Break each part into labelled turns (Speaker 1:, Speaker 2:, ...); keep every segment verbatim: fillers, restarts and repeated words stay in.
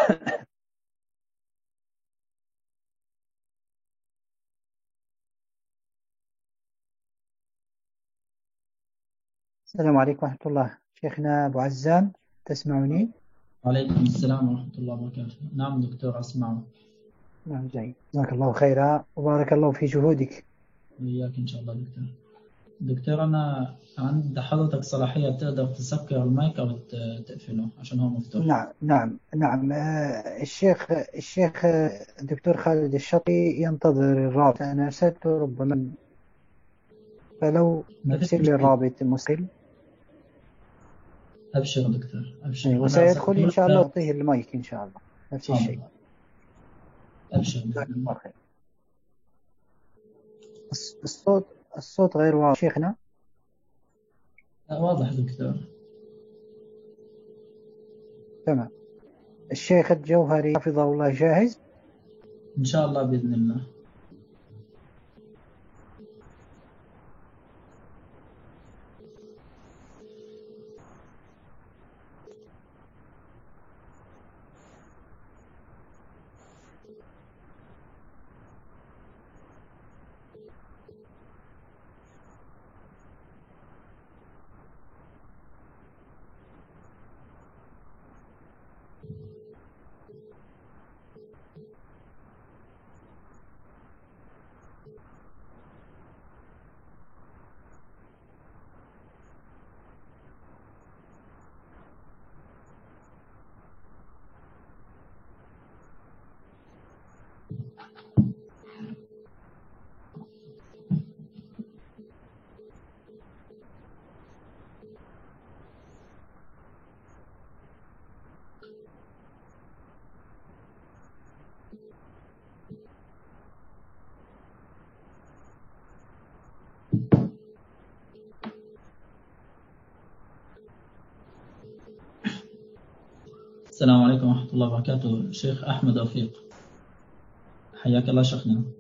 Speaker 1: السلام عليكم ورحمة الله. شيخنا أبو عزام، تسمعني؟
Speaker 2: وعليكم السلام ورحمة الله وبركاته. نعم دكتور أسمع.
Speaker 1: نعم، جيد، جزاك الله خيرا وبارك الله في جهودك.
Speaker 2: وإياك إن شاء الله دكتور. دكتور أنا عند حضرتك صلاحية تقدر تسكر المايك أو ت- تقفله عشان هو مفتوح.
Speaker 1: نعم نعم نعم، آه، الشيخ الشيخ آه، الدكتور خالد الشطي ينتظر الرابط، أنا أرسلته ربما، فلو
Speaker 2: ما فيش
Speaker 1: يرسل لي
Speaker 2: مشكلة.
Speaker 1: الرابط المسلم.
Speaker 2: أبشر دكتور
Speaker 1: إيه،
Speaker 2: أبشر، أنا
Speaker 1: وسيدخل
Speaker 2: أرسلت
Speaker 1: إن
Speaker 2: له
Speaker 1: شاء الله،
Speaker 2: ف-
Speaker 1: أعطيه المايك إن شاء الله. نفس الشيء.
Speaker 2: حاضر. أبشر
Speaker 1: جزاك
Speaker 2: بإذن الله.
Speaker 1: الله خير. الص- الصوت الصوت غير واضح شيخنا.
Speaker 2: لا، واضح دكتور.
Speaker 1: تمام. الشيخ الجوهري حفظه الله جاهز.
Speaker 2: إن شاء الله بإذن الله. السلام عليكم ورحمة الله وبركاته. شيخ أحمد رفيق، حياك الله شيخنا.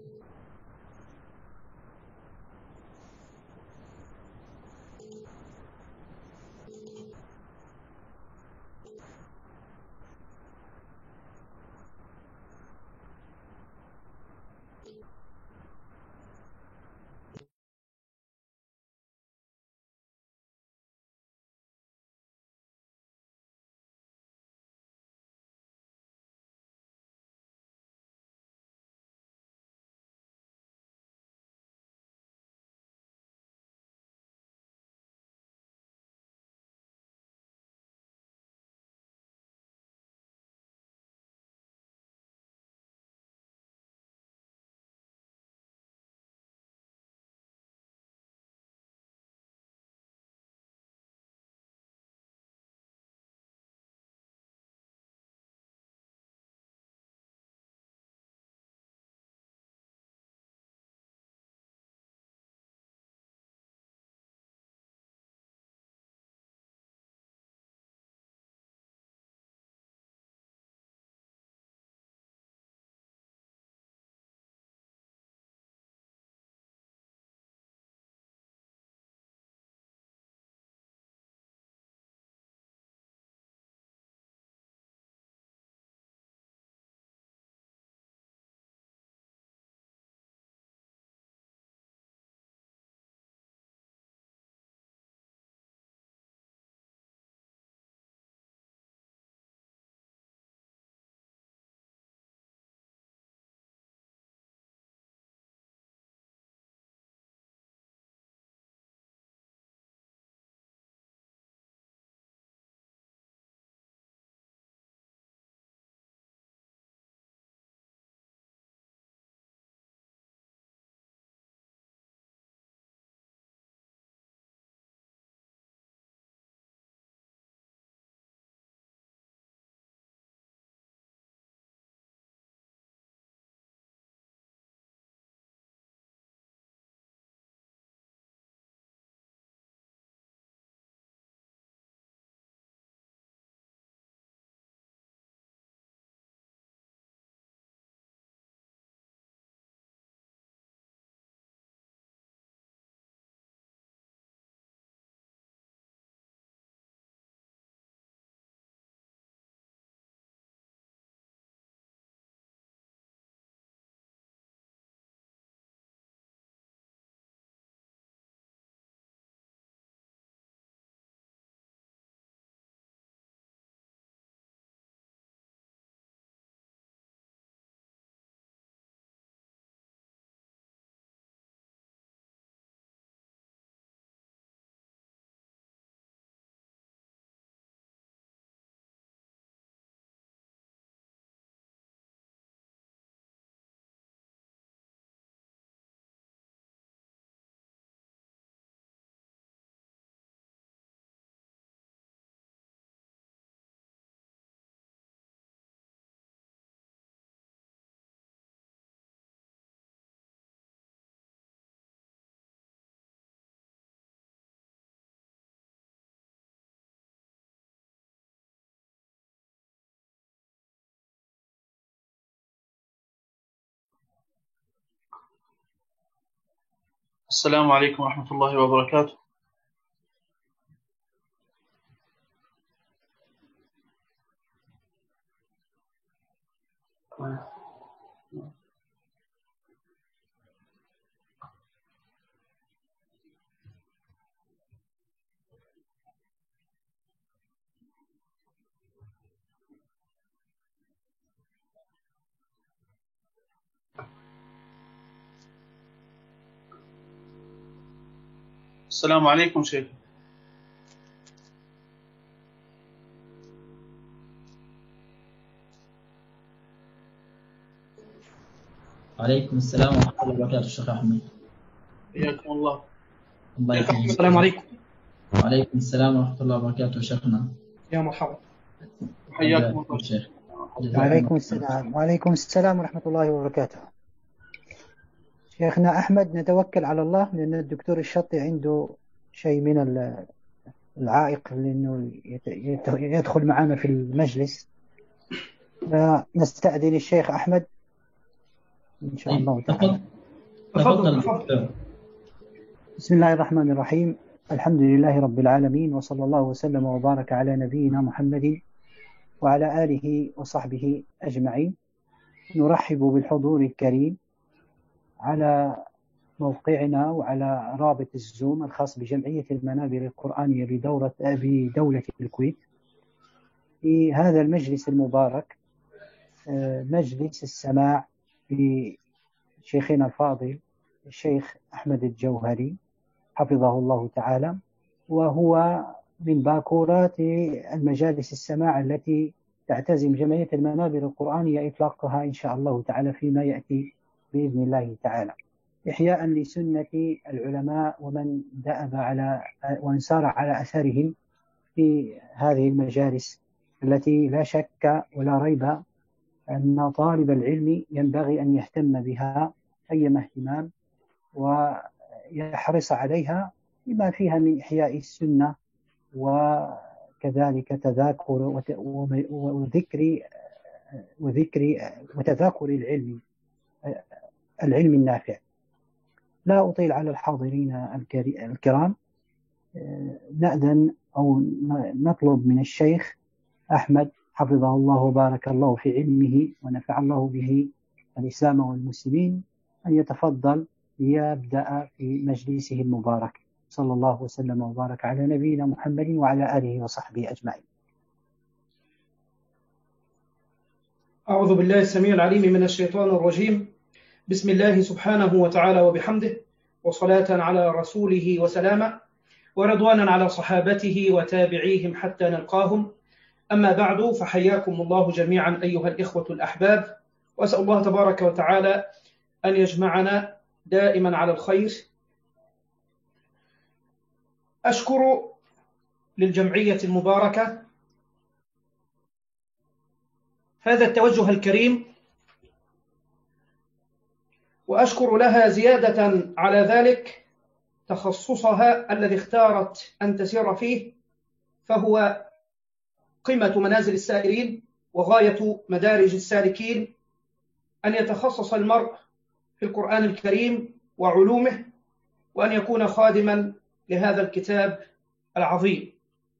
Speaker 3: السلام عليكم ورحمة الله وبركاته. السلام عليكم شيخ.
Speaker 2: وعليكم السلام ورحمة الله وبركاته الشيخ أحمد.
Speaker 3: حياكم الله.
Speaker 2: الله يحييك.
Speaker 4: السلام عليكم.
Speaker 2: وعليكم السلام ورحمة الله وبركاته شيخنا.
Speaker 4: يا مرحبا.
Speaker 3: حياكم الله
Speaker 2: شيخ.
Speaker 1: وعليكم السلام وعليكم السلام ورحمة الله وبركاته. شيخنا أحمد، نتوكل على الله، لأن الدكتور الشطي عنده شيء من العائق لأنه يدخل معنا في المجلس، فنستأذن الشيخ أحمد إن شاء الله تعالى.
Speaker 2: تفضل تفضل.
Speaker 1: بسم الله الرحمن الرحيم. الحمد لله رب العالمين، وصلى الله وسلم وبارك على نبينا محمد وعلى آله وصحبه أجمعين. نرحب بالحضور الكريم على موقعنا وعلى رابط الزوم الخاص بجمعية المنابر القرآنية بدورة بدولة الكويت في هذا المجلس المبارك، مجلس السماع لشيخنا الفاضل الشيخ أحمد الجوهري حفظه الله تعالى، وهو من باكورات المجالس السماع التي تعتزم جمعية المنابر القرآنية إطلاقها إن شاء الله تعالى فيما يأتي بإذن الله تعالى، إحياء لسنة العلماء ومن دأب على ومن سار على أثرهم في هذه المجالس التي لا شك ولا ريب أن طالب العلم ينبغي أن يهتم بها أيما اهتمام ويحرص عليها بما فيها من إحياء السنة وكذلك تذاكر وذكر وذكر وتذاكر العلم العلم النافع. لا أطيل على الحاضرين الكرام، نأذن أو نطلب من الشيخ أحمد حفظه الله وبارك الله في علمه ونفع الله به الإسلام والمسلمين أن يتفضل ليبدأ في مجلسه المبارك. صلى الله وسلم وبارك على نبينا محمد وعلى آله وصحبه أجمعين.
Speaker 4: أعوذ بالله السميع العليم من الشيطان الرجيم. بسم الله سبحانه وتعالى وبحمده، وصلاة على رسوله وسلاما، ورضوانا على صحابته وتابعيهم حتى نلقاهم. أما بعد، فحياكم الله جميعا أيها الإخوة الأحباب، وأسأل الله تبارك وتعالى أن يجمعنا دائما على الخير. أشكر للجمعية المباركة هذا التوجه الكريم، وأشكر لها زيادة على ذلك تخصصها الذي اختارت أن تسير فيه، فهو قمة منازل السائرين وغاية مدارج السالكين، أن يتخصص المرء في القرآن الكريم وعلومه، وأن يكون خادما لهذا الكتاب العظيم.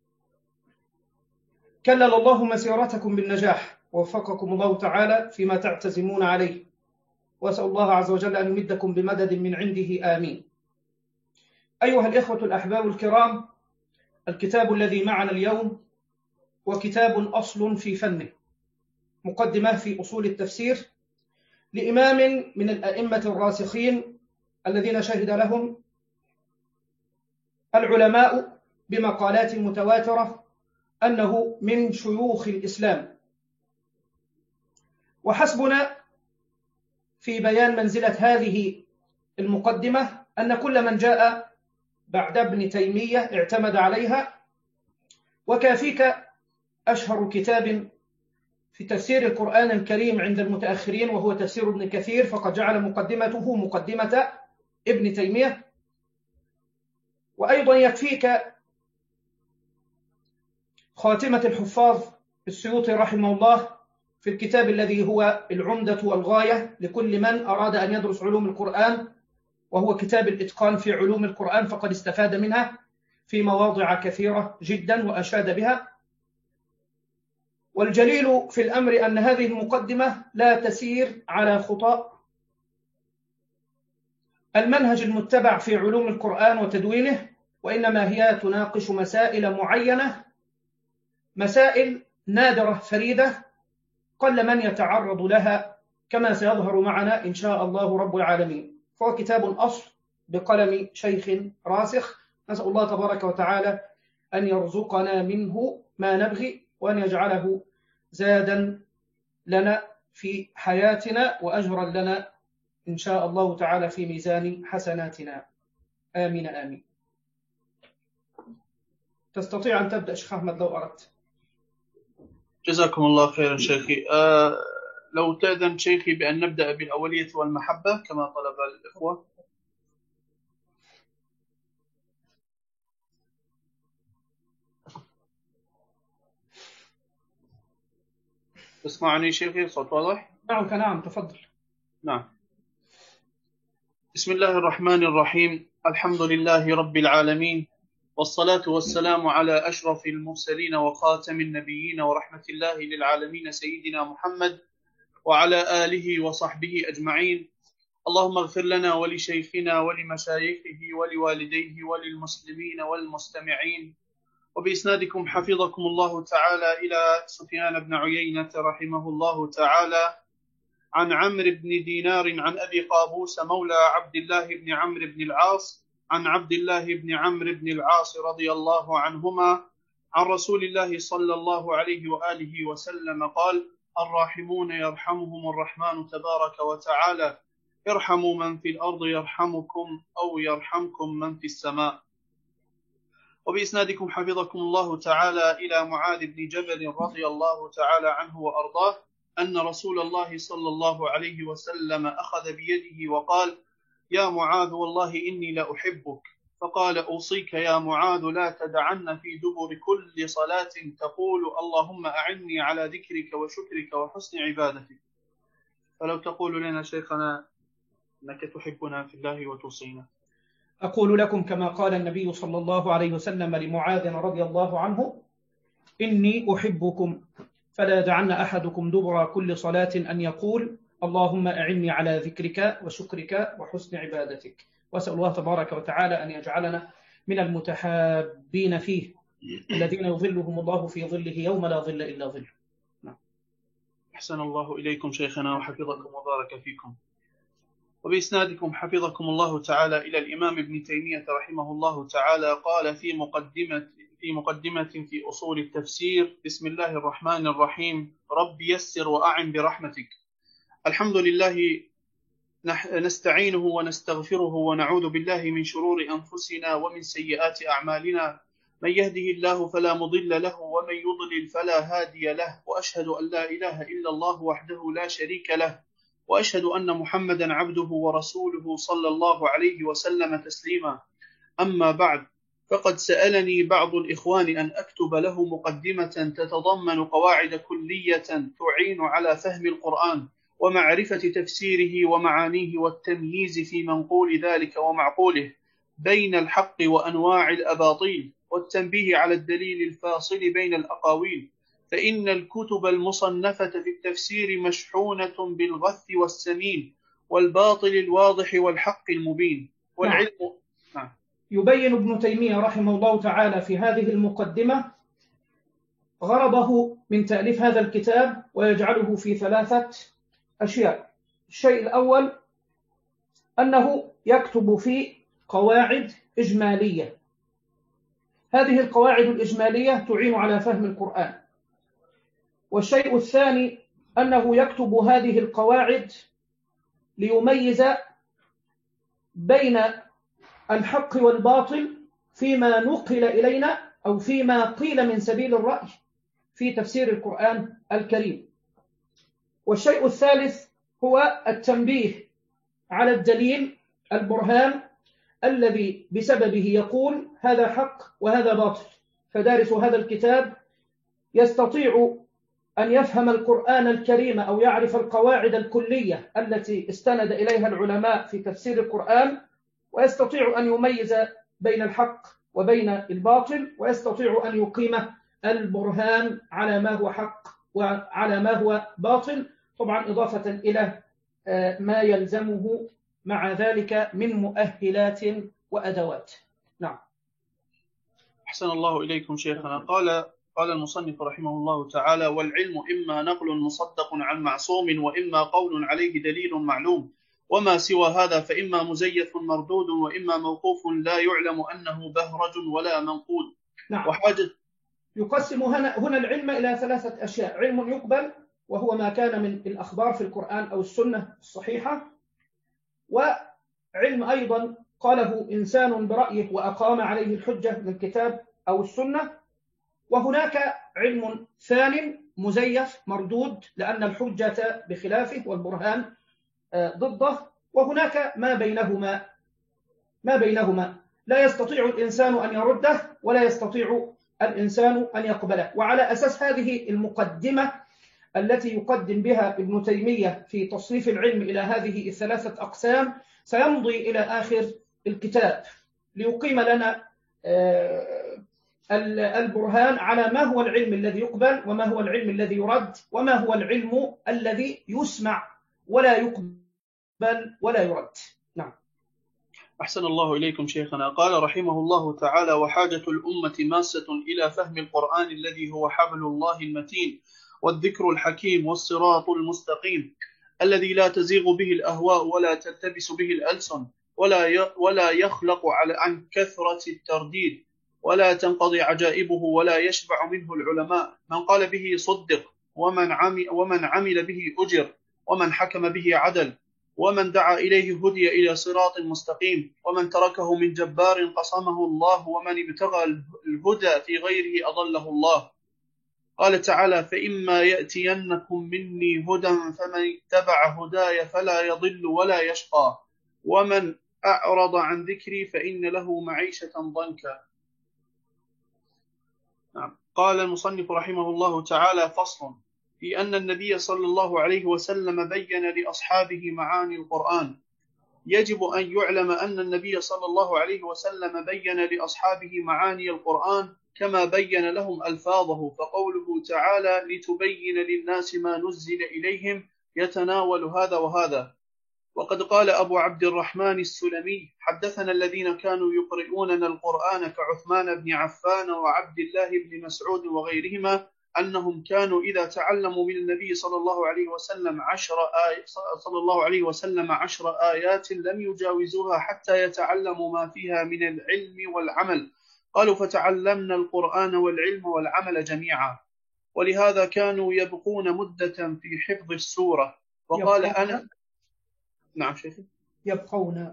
Speaker 4: كلل الله مسيرتكم بالنجاح، ووفقكم الله تعالى فيما تعتزمون عليه، وأسأل الله عز وجل أن يمدكم بمدد من عنده، آمين. أيها الإخوة الأحباب الكرام، الكتاب الذي معنا اليوم وكتاب أصل في فنه، مقدمة في أصول التفسير لإمام من الأئمة الراسخين الذين شهد لهم العلماء بمقالات متواترة أنه من شيوخ الإسلام. وحسبنا في بيان منزلة هذه المقدمة أن كل من جاء بعد ابن تيمية اعتمد عليها، وكافيك أشهر كتاب في تفسير القرآن الكريم عند المتأخرين وهو تفسير ابن كثير، فقد جعل مقدمته مقدمة ابن تيمية. وأيضا يكفيك خاتمة الحفاظ السيوطي رحمه الله في الكتاب الذي هو العمدة والغاية لكل من أراد أن يدرس علوم القرآن، وهو كتاب الإتقان في علوم القرآن، فقد استفاد منها في مواضع كثيرة جدا وأشاد بها. والجليل في الأمر أن هذه المقدمة لا تسير على خطى المنهج المتبع في علوم القرآن وتدوينه، وإنما هي تناقش مسائل معينة، مسائل نادرة فريدة قل من يتعرض لها، كما سيظهر معنا إن شاء الله رب العالمين. فهو كتاب أصل بقلم شيخ راسخ، نسأل الله تبارك وتعالى أن يرزقنا منه ما نبغي، وأن يجعله زادا لنا في حياتنا وأجرا لنا إن شاء الله تعالى في ميزان حسناتنا. آمين آمين. تستطيع أن تبدأ شيخ أحمد لو أردت.
Speaker 3: جزاكم الله خيرا شيخي. آه لو تأذن شيخي بأن نبدأ بالأولية والمحبة كما طلب الإخوة. تسمعني شيخي؟ صوت واضح؟
Speaker 4: نعم نعم تفضل.
Speaker 3: نعم. بسم الله الرحمن الرحيم. الحمد لله رب العالمين، والصلاة والسلام على أشرف المرسلين وخاتم النبيين ورحمة الله للعالمين سيدنا محمد وعلى آله وصحبه أجمعين. اللهم اغفر لنا ولشيخنا ولمشايخه ولوالديه وللمسلمين والمستمعين. وبإسنادكم حفظكم الله تعالى إلى سفيان بن عيينة رحمه الله تعالى عن عمرو بن دينار عن أبي قابوس مولى عبد الله بن عمرو بن العاص عن عبد الله بن عمرو بن العاص رضي الله عنهما عن رسول الله صلى الله عليه وآله وسلم قال: الراحمون يرحمهم الرحمن تبارك وتعالى، ارحموا من في الأرض يرحمكم أو يرحمكم من في السماء. وبإسنادكم حفظكم الله تعالى إلى معاذ بن جبل رضي الله تعالى عنه وأرضاه أن رسول الله صلى الله عليه وسلم أخذ بيده وقال: يا معاذ والله إني لأحبك. فقال: أوصيك يا معاذ لا تدعن في دبر كل صلاة تقول اللهم أعني على ذكرك وشكرك وحسن عبادتك. فلو تقول لنا شيخنا أنك تحبنا في الله وتوصينا.
Speaker 4: أقول لكم كما قال النبي صلى الله عليه وسلم لمعاذ رضي الله عنه: إني أحبكم، فلا يدعن أحدكم دبر كل صلاة أن يقول اللهم أعني على ذكرك وشكرك وحسن عبادتك. وأسأل الله تبارك وتعالى أن يجعلنا من المتحابين فيه الذين يظلهم الله في ظله يوم لا ظل إلا ظله. نعم.
Speaker 3: أحسن الله إليكم شيخنا وحفظكم وبارك فيكم. وبإسنادكم حفظكم الله تعالى إلى الإمام ابن تيمية رحمه الله تعالى قال في مقدمة في مقدمة في أصول التفسير: بسم الله الرحمن الرحيم، رب يسر وأعن برحمتك. الحمد لله نستعينه ونستغفره ونعوذ بالله من شرور أنفسنا ومن سيئات أعمالنا، من يهده الله فلا مضل له ومن يضلل فلا هادي له، وأشهد أن لا إله إلا الله وحده لا شريك له، وأشهد أن محمدا عبده ورسوله صلى الله عليه وسلم تسليما. أما بعد، فقد سألني بعض الإخوان أن أكتب له مقدمة تتضمن قواعد كلية تعين على فهم القرآن ومعرفة تفسيره ومعانيه والتمييز في منقول ذلك ومعقوله بين الحق وأنواع الأباطيل، والتنبيه على الدليل الفاصل بين الأقاويل، فإن الكتب المصنفة في التفسير مشحونة بالغث والسمين والباطل الواضح والحق المبين والعلم.
Speaker 4: نعم. يبين ابن تيمية رحمه الله تعالى في هذه المقدمة غرضه من تأليف هذا الكتاب، ويجعله في ثلاثة أشياء. الشيء الأول أنه يكتب فيه قواعد إجمالية، هذه القواعد الإجمالية تعين على فهم القرآن. والشيء الثاني أنه يكتب هذه القواعد ليميز بين الحق والباطل فيما نقل إلينا أو فيما قيل من سبيل الرأي في تفسير القرآن الكريم. والشيء الثالث هو التنبيه على الدليل البرهان الذي بسببه يقول هذا حق وهذا باطل، فدارس هذا الكتاب يستطيع أن يفهم القرآن الكريم أو يعرف القواعد الكلية التي استند إليها العلماء في تفسير القرآن، ويستطيع أن يميز بين الحق وبين الباطل، ويستطيع أن يقيم البرهان على ما هو حق وعلى ما هو باطل، طبعا إضافة إلى ما يلزمه مع ذلك من مؤهلات وأدوات. نعم.
Speaker 3: أحسن الله إليكم شيخنا. قال قال المصنف رحمه الله تعالى: والعلم إما نقل مصدق عن معصوم، وإما قول عليه دليل معلوم، وما سوى هذا فإما مزيف مردود، وإما موقوف لا يعلم أنه بهرج ولا منقول.
Speaker 4: نعم.
Speaker 3: وحاجة
Speaker 4: يقسم هنا هنا العلم إلى ثلاثة أشياء: علم يقبل وهو ما كان من الأخبار في القرآن أو السنة الصحيحة، وعلم أيضا قاله إنسان برأيه وأقام عليه الحجة من الكتاب أو السنة، وهناك علم ثاني مزيف مردود لأن الحجة بخلافه والبرهان ضده، وهناك ما بينهما ما بينهما لا يستطيع الإنسان أن يرده ولا يستطيع الإنسان أن يقبله. وعلى أساس هذه المقدمة التي يقدم بها ابن تيمية في تصنيف العلم إلى هذه الثلاثة أقسام سيمضي إلى آخر الكتاب ليقيم لنا البرهان على ما هو العلم الذي يقبل وما هو العلم الذي يرد وما هو العلم الذي يسمع ولا يقبل ولا يرد. نعم.
Speaker 3: أحسن الله إليكم شيخنا. قال رحمه الله تعالى: وحاجة الأمة ماسة إلى فهم القرآن الذي هو حبل الله المتين والذكر الحكيم والصراط المستقيم الذي لا تزيغ به الأهواء ولا تلتبس به الألسن ولا ولا يخلق على عن كثرة الترديد ولا تنقضي عجائبه ولا يشبع منه العلماء. من قال به صدق، ومن عمل, ومن عمل به أجر، ومن حكم به عدل، ومن دعا إليه هدي إلى صراط مستقيم، ومن تركه من جبار قصمه الله، ومن ابتغى الهدى في غيره أضله الله. قال تعالى: فإما يأتينكم مني هدى فمن اتبع هداي فلا يضل ولا يشقى، ومن أعرض عن ذكري فإن له معيشة ضنكا. نعم. قال المصنف رحمه الله تعالى: فصل في أن النبي صلى الله عليه وسلم بين لأصحابه معاني القرآن. يجب أن يعلم أن النبي صلى الله عليه وسلم بين لأصحابه معاني القرآن كما بين لهم ألفاظه، فقوله تعالى: لتبين للناس ما نزل إليهم يتناول هذا وهذا. وقد قال أبو عبد الرحمن السلمي: حدثنا الذين كانوا يقرؤوننا القرآن كعثمان بن عفان وعبد الله بن مسعود وغيرهما أنهم كانوا إذا تعلموا من النبي صلى الله عليه وسلم عشر آي صلى الله عليه وسلم عشر آيات لم يجاوزوها حتى يتعلموا ما فيها من العلم والعمل. قالوا: فتعلمنا القرآن والعلم والعمل جميعا. ولهذا كانوا يبقون مدة في حفظ السورة. وقال أنا نعم شيخي
Speaker 4: يبقون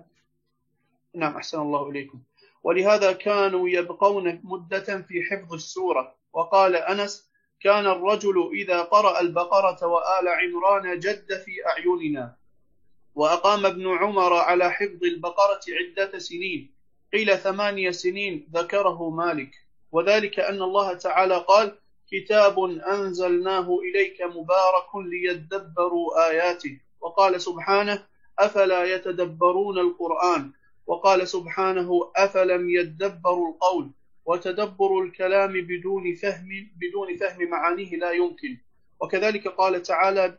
Speaker 3: نعم أحسن الله إليكم. ولهذا كانوا يبقون مدة في حفظ السورة. وقال أنس: كان الرجل إذا قرأ البقرة وآل عمران جد في أعيننا. وأقام ابن عمر على حفظ البقرة عدة سنين، قيل ثمانية سنين ذكره مالك. وذلك أن الله تعالى قال: كتاب أنزلناه إليك مبارك ليدبروا آياته. وقال سبحانه: أفلا يتدبرون القرآن. وقال سبحانه: أفلم يدبروا القول. وتدبر الكلام بدون فهم بدون فهم معانيه لا يمكن. وكذلك قال تعالى: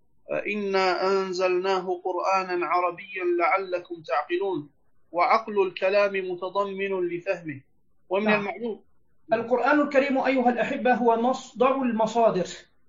Speaker 3: إنا أنزلناه قرآنا عربيا لعلكم تعقلون. وعقل الكلام متضمن لفهمه. ومن
Speaker 4: نعم.
Speaker 3: المعلوم
Speaker 4: القرآن الكريم أيها الأحبة هو مصدر المصادر،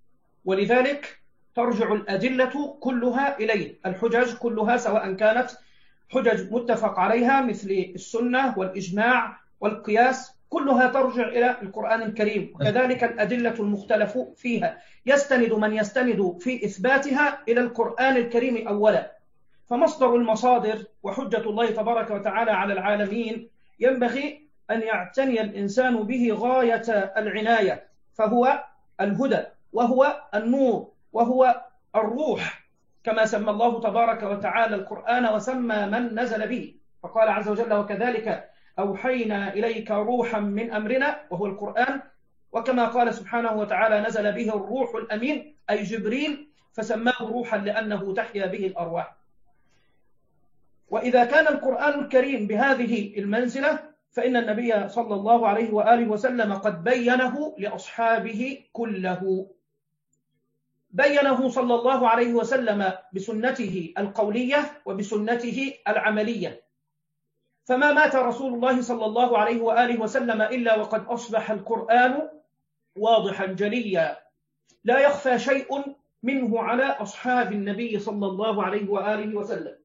Speaker 4: ولذلك ترجع الأدلة كلها إليه. الحجج كلها سواء كانت حجج متفق عليها مثل السنة والإجماع والقياس كلها ترجع إلى القرآن الكريم، وكذلك الأدلة المختلف فيها يستند من يستند في إثباتها إلى القرآن الكريم أولا. فمصدر المصادر وحجة الله تبارك وتعالى على العالمين ينبغي أن يعتني الإنسان به غاية العناية، فهو الهدى وهو النور وهو الروح، كما سمى الله تبارك وتعالى القرآن وسمى من نزل به، فقال عز وجل: وكذلك أوحينا إليك روحا من أمرنا، وهو القرآن. وكما قال سبحانه وتعالى: نزل به الروح الأمين، أي جبريل، فسماه روحا لأنه تحيا به الأرواح. وإذا كان القرآن الكريم بهذه المنزلة فإن النبي صلى الله عليه وآله وسلم قد بينه لأصحابه كله. بينه صلى الله عليه وسلم بسنته القولية وبسنته العملية، فما مات رسول الله صلى الله عليه وآله وسلم إلا وقد أصبح القرآن واضحا جليا لا يخفى شيء منه على أصحاب النبي صلى الله عليه وآله وسلم.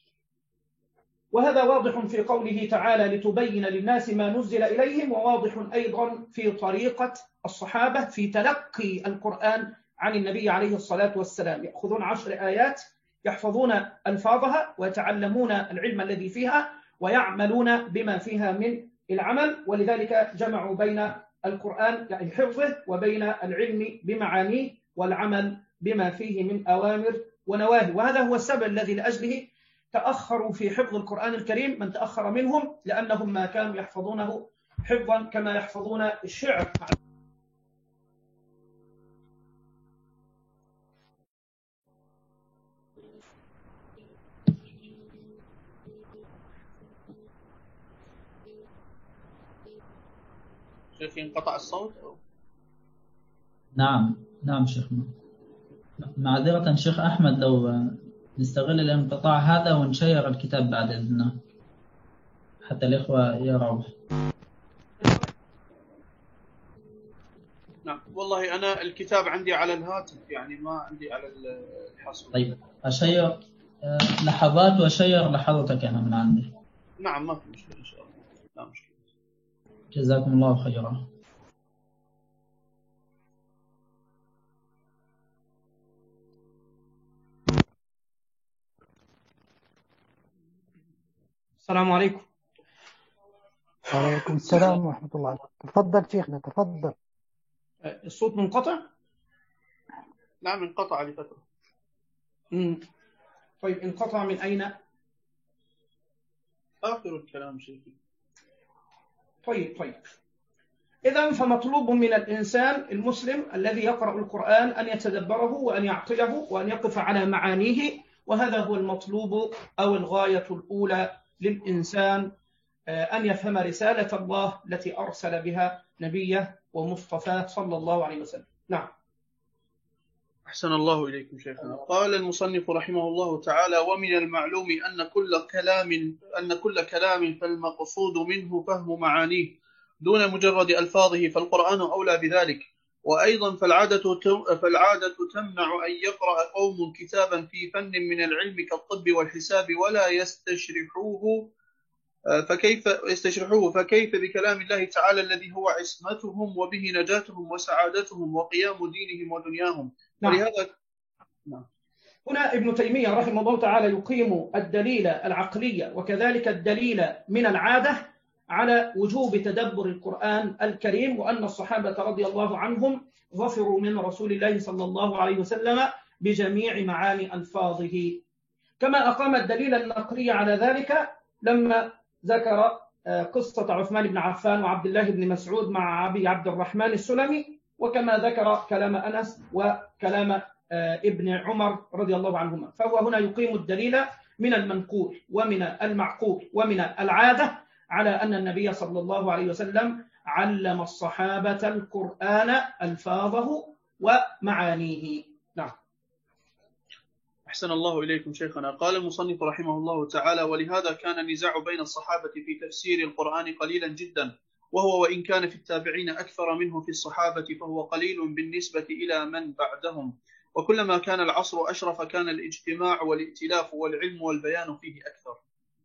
Speaker 4: وهذا واضح في قوله تعالى لتبين للناس ما نزل إليهم، وواضح أيضا في طريقة الصحابة في تلقي القرآن عن النبي عليه الصلاة والسلام. يأخذون عشر آيات يحفظون ألفاظها ويتعلمون العلم الذي فيها ويعملون بما فيها من العمل، ولذلك جمعوا بين القرآن يعني حفظه وبين العلم بمعانيه والعمل بما فيه من أوامر ونواهي. وهذا هو السبب الذي لأجله تأخروا في حفظ القرآن الكريم من تأخر منهم، لأنهم ما كانوا يحفظونه حفظا كما يحفظون الشعر.
Speaker 3: شيخ انقطع الصوت أو؟
Speaker 2: نعم نعم شيخنا، معذرة شيخ أحمد، لو نستغل الانقطاع هذا ونشير الكتاب بعد إذنه حتى الإخوة يروا.
Speaker 3: نعم والله أنا الكتاب عندي على الهاتف، يعني ما عندي على الحصول.
Speaker 2: طيب أشير لحظات وأشير لحظتك أنا من عندي.
Speaker 3: نعم ما في مشكلة إن شاء الله، لا مشكلة.
Speaker 2: جزاكم الله خيرا.
Speaker 4: السلام عليكم.
Speaker 1: وعليكم السلام ورحمة الله. تفضل شيخنا تفضل.
Speaker 4: الصوت منقطع؟
Speaker 3: نعم انقطع لفترة.
Speaker 4: مم. طيب انقطع من أين؟
Speaker 3: آخر الكلام شيخي.
Speaker 4: طيب طيب إذن فمطلوب من الإنسان المسلم الذي يقرأ القرآن أن يتدبره وأن يعقله وأن يقف على معانيه، وهذا هو المطلوب أو الغاية الأولى للإنسان، أن يفهم رسالة الله التي أرسل بها نبيه ومصطفاه صلى الله عليه وسلم. نعم.
Speaker 3: أحسن الله إليكم شيخنا. قال المصنف رحمه الله تعالى: ومن المعلوم أن كل كلام أن كل كلام فالمقصود منه فهم معانيه دون مجرد ألفاظه، فالقرآن أولى بذلك. وأيضا فالعادة فالعادة تمنع أن يقرأ قوم كتابا في فن من العلم كالطب والحساب ولا يستشرحوه فكيف يستشرحوه فكيف بكلام الله تعالى الذي هو عصمتهم وبه نجاتهم وسعادتهم وقيام دينهم ودنياهم.
Speaker 4: نعم.
Speaker 3: ولهذا نعم.
Speaker 4: هنا ابن تيمية رحمه الله تعالى يقيم الدليل العقلي وكذلك الدليل من العادة على وجوب تدبر القرآن الكريم، وأن الصحابة رضي الله عنهم ظفروا من رسول الله صلى الله عليه وسلم بجميع معاني ألفاظه، كما أقام الدليل النقلي على ذلك لما ذكر قصة عثمان بن عفان وعبد الله بن مسعود مع أبي عبد الرحمن السلمي، وكما ذكر كلام أنس وكلام ابن عمر رضي الله عنهما. فهو هنا يقيم الدليل من المنقول ومن المعقول ومن العادة على أن النبي صلى الله عليه وسلم علم الصحابة القرآن ألفاظه ومعانيه. نعم.
Speaker 3: أحسن الله إليكم شيخنا. قال المصنف رحمه الله تعالى: ولهذا كان النزاع بين الصحابة في تفسير القرآن قليلا جدا، وهو وإن كان في التابعين أكثر منه في الصحابة فهو قليل بالنسبة إلى من بعدهم، وكلما كان العصر أشرف كان الاجتماع والائتلاف والعلم والبيان فيه أكثر.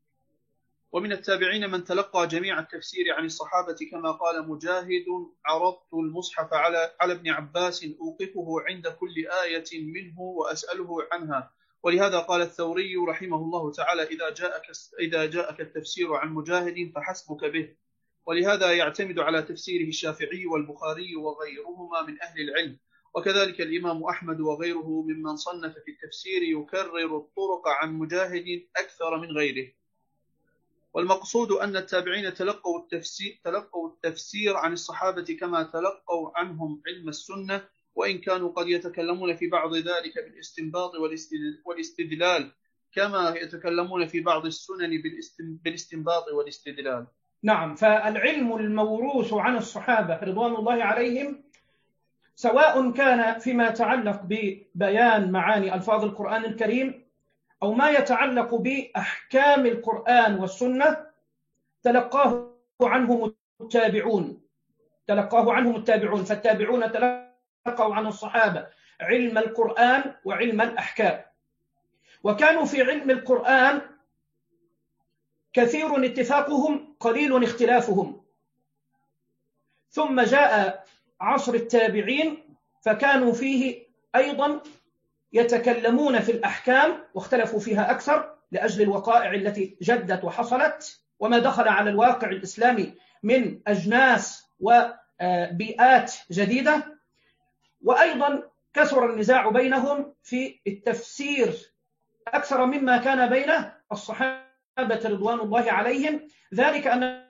Speaker 3: ومن التابعين من تلقى جميع التفسير عن الصحابة كما قال مجاهد: عرضت المصحف على على ابن عباس أوقفه عند كل آية منه وأسأله عنها. ولهذا قال الثوري رحمه الله تعالى: إذا جاءك إذا جاءك التفسير عن مجاهد فحسبك به. ولهذا يعتمد على تفسيره الشافعي والبخاري وغيرهما من أهل العلم، وكذلك الإمام أحمد وغيره ممن صنف في التفسير يكرر الطرق عن مجاهد أكثر من غيره. والمقصود أن التابعين تلقوا التفسير, تلقوا التفسير عن الصحابة كما تلقوا عنهم علم السنة، وإن كانوا قد يتكلمون في بعض ذلك بالاستنباط والاستدلال كما يتكلمون في بعض السنن بالاستنباط والاستدلال.
Speaker 4: نعم، فالعلم الموروث عن الصحابة رضوان الله عليهم سواء كان فيما يتعلق ببيان معاني ألفاظ القرآن الكريم أو ما يتعلق بأحكام القرآن والسنة تلقاه عنهم التابعون تلقاه عنهم التابعون فالتابعون تلقوا عن الصحابة علم القرآن وعلم الأحكام، وكانوا في علم القرآن كثير اتفاقهم قليل اختلافهم. ثم جاء عصر التابعين فكانوا فيه أيضا يتكلمون في الأحكام واختلفوا فيها أكثر لأجل الوقائع التي جدت وحصلت وما دخل على الواقع الإسلامي من أجناس وبيئات جديدة. وأيضا كثر النزاع بينهم في التفسير أكثر مما كان بين الصحابة رضوان الله عليهم، ذلك أنه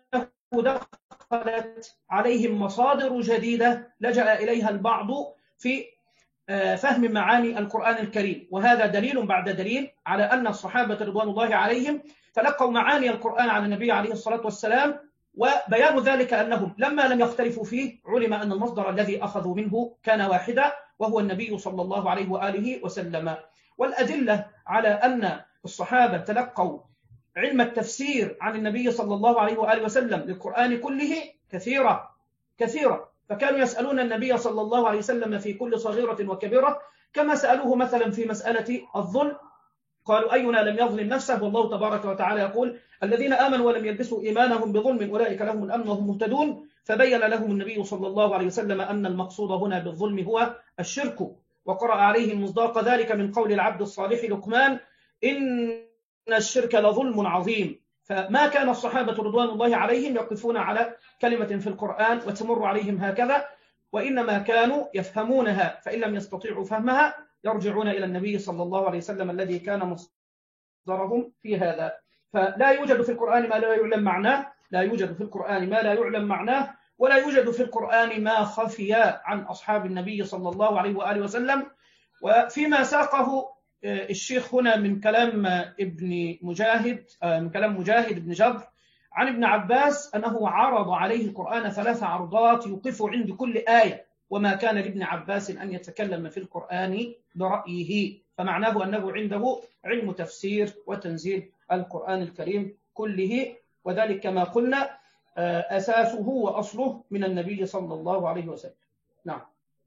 Speaker 4: دخلت عليهم مصادر جديدة لجأ إليها البعض في فهم معاني القرآن الكريم، وهذا دليل بعد دليل على أن الصحابة رضوان الله عليهم تلقوا معاني القرآن على النبي عليه الصلاة والسلام، وبيان ذلك أنهم لما لم يختلفوا فيه علم أن المصدر الذي أخذوا منه كان واحدا وهو النبي صلى الله عليه وآله وسلم. والأدلة على أن الصحابة تلقوا علم التفسير عن النبي صلى الله عليه وآله وسلم للقرآن كله كثيرة كثيرة، فكانوا يسألون النبي صلى الله عليه وسلم في كل صغيرة وكبيرة، كما سألوه مثلا في مسألة الظلم، قالوا أينا لم يظلم نفسه، والله تبارك وتعالى يقول الذين آمنوا ولم يلبسوا إيمانهم بظلم أولئك لهم الأمن وهم مهتدون، فبين لهم النبي صلى الله عليه وسلم أن المقصود هنا بالظلم هو الشرك، وقرأ عليهم مصداق ذلك من قول العبد الصالح لقمان إن الشرك لظلم عظيم. فما كان الصحابة رضوان الله عليهم يقفون على كلمة في القرآن وتمر عليهم هكذا، وإنما كانوا يفهمونها، فإن لم يستطيعوا فهمها يرجعون إلى النبي صلى الله عليه وسلم الذي كان مصدرهم في هذا. فلا يوجد في القرآن ما لا يعلم معناه، لا يوجد في القرآن ما لا يعلم معناه، ولا يوجد في القرآن ما خفي عن أصحاب النبي صلى الله عليه وآله وسلم. وفيما ساقه الشيخ هنا من كلام ابن مجاهد من كلام مجاهد بن جبر عن ابن عباس أنه عرض عليه القرآن ثلاث عرضات يوقف عند كل آية، وما كان لابن عباس أن يتكلم في القرآن برأيه، فمعناه أنه عنده علم تفسير وتنزيل القرآن الكريم كله، وذلك كما قلنا أساسه وأصله من النبي صلى الله عليه وسلم. نعم.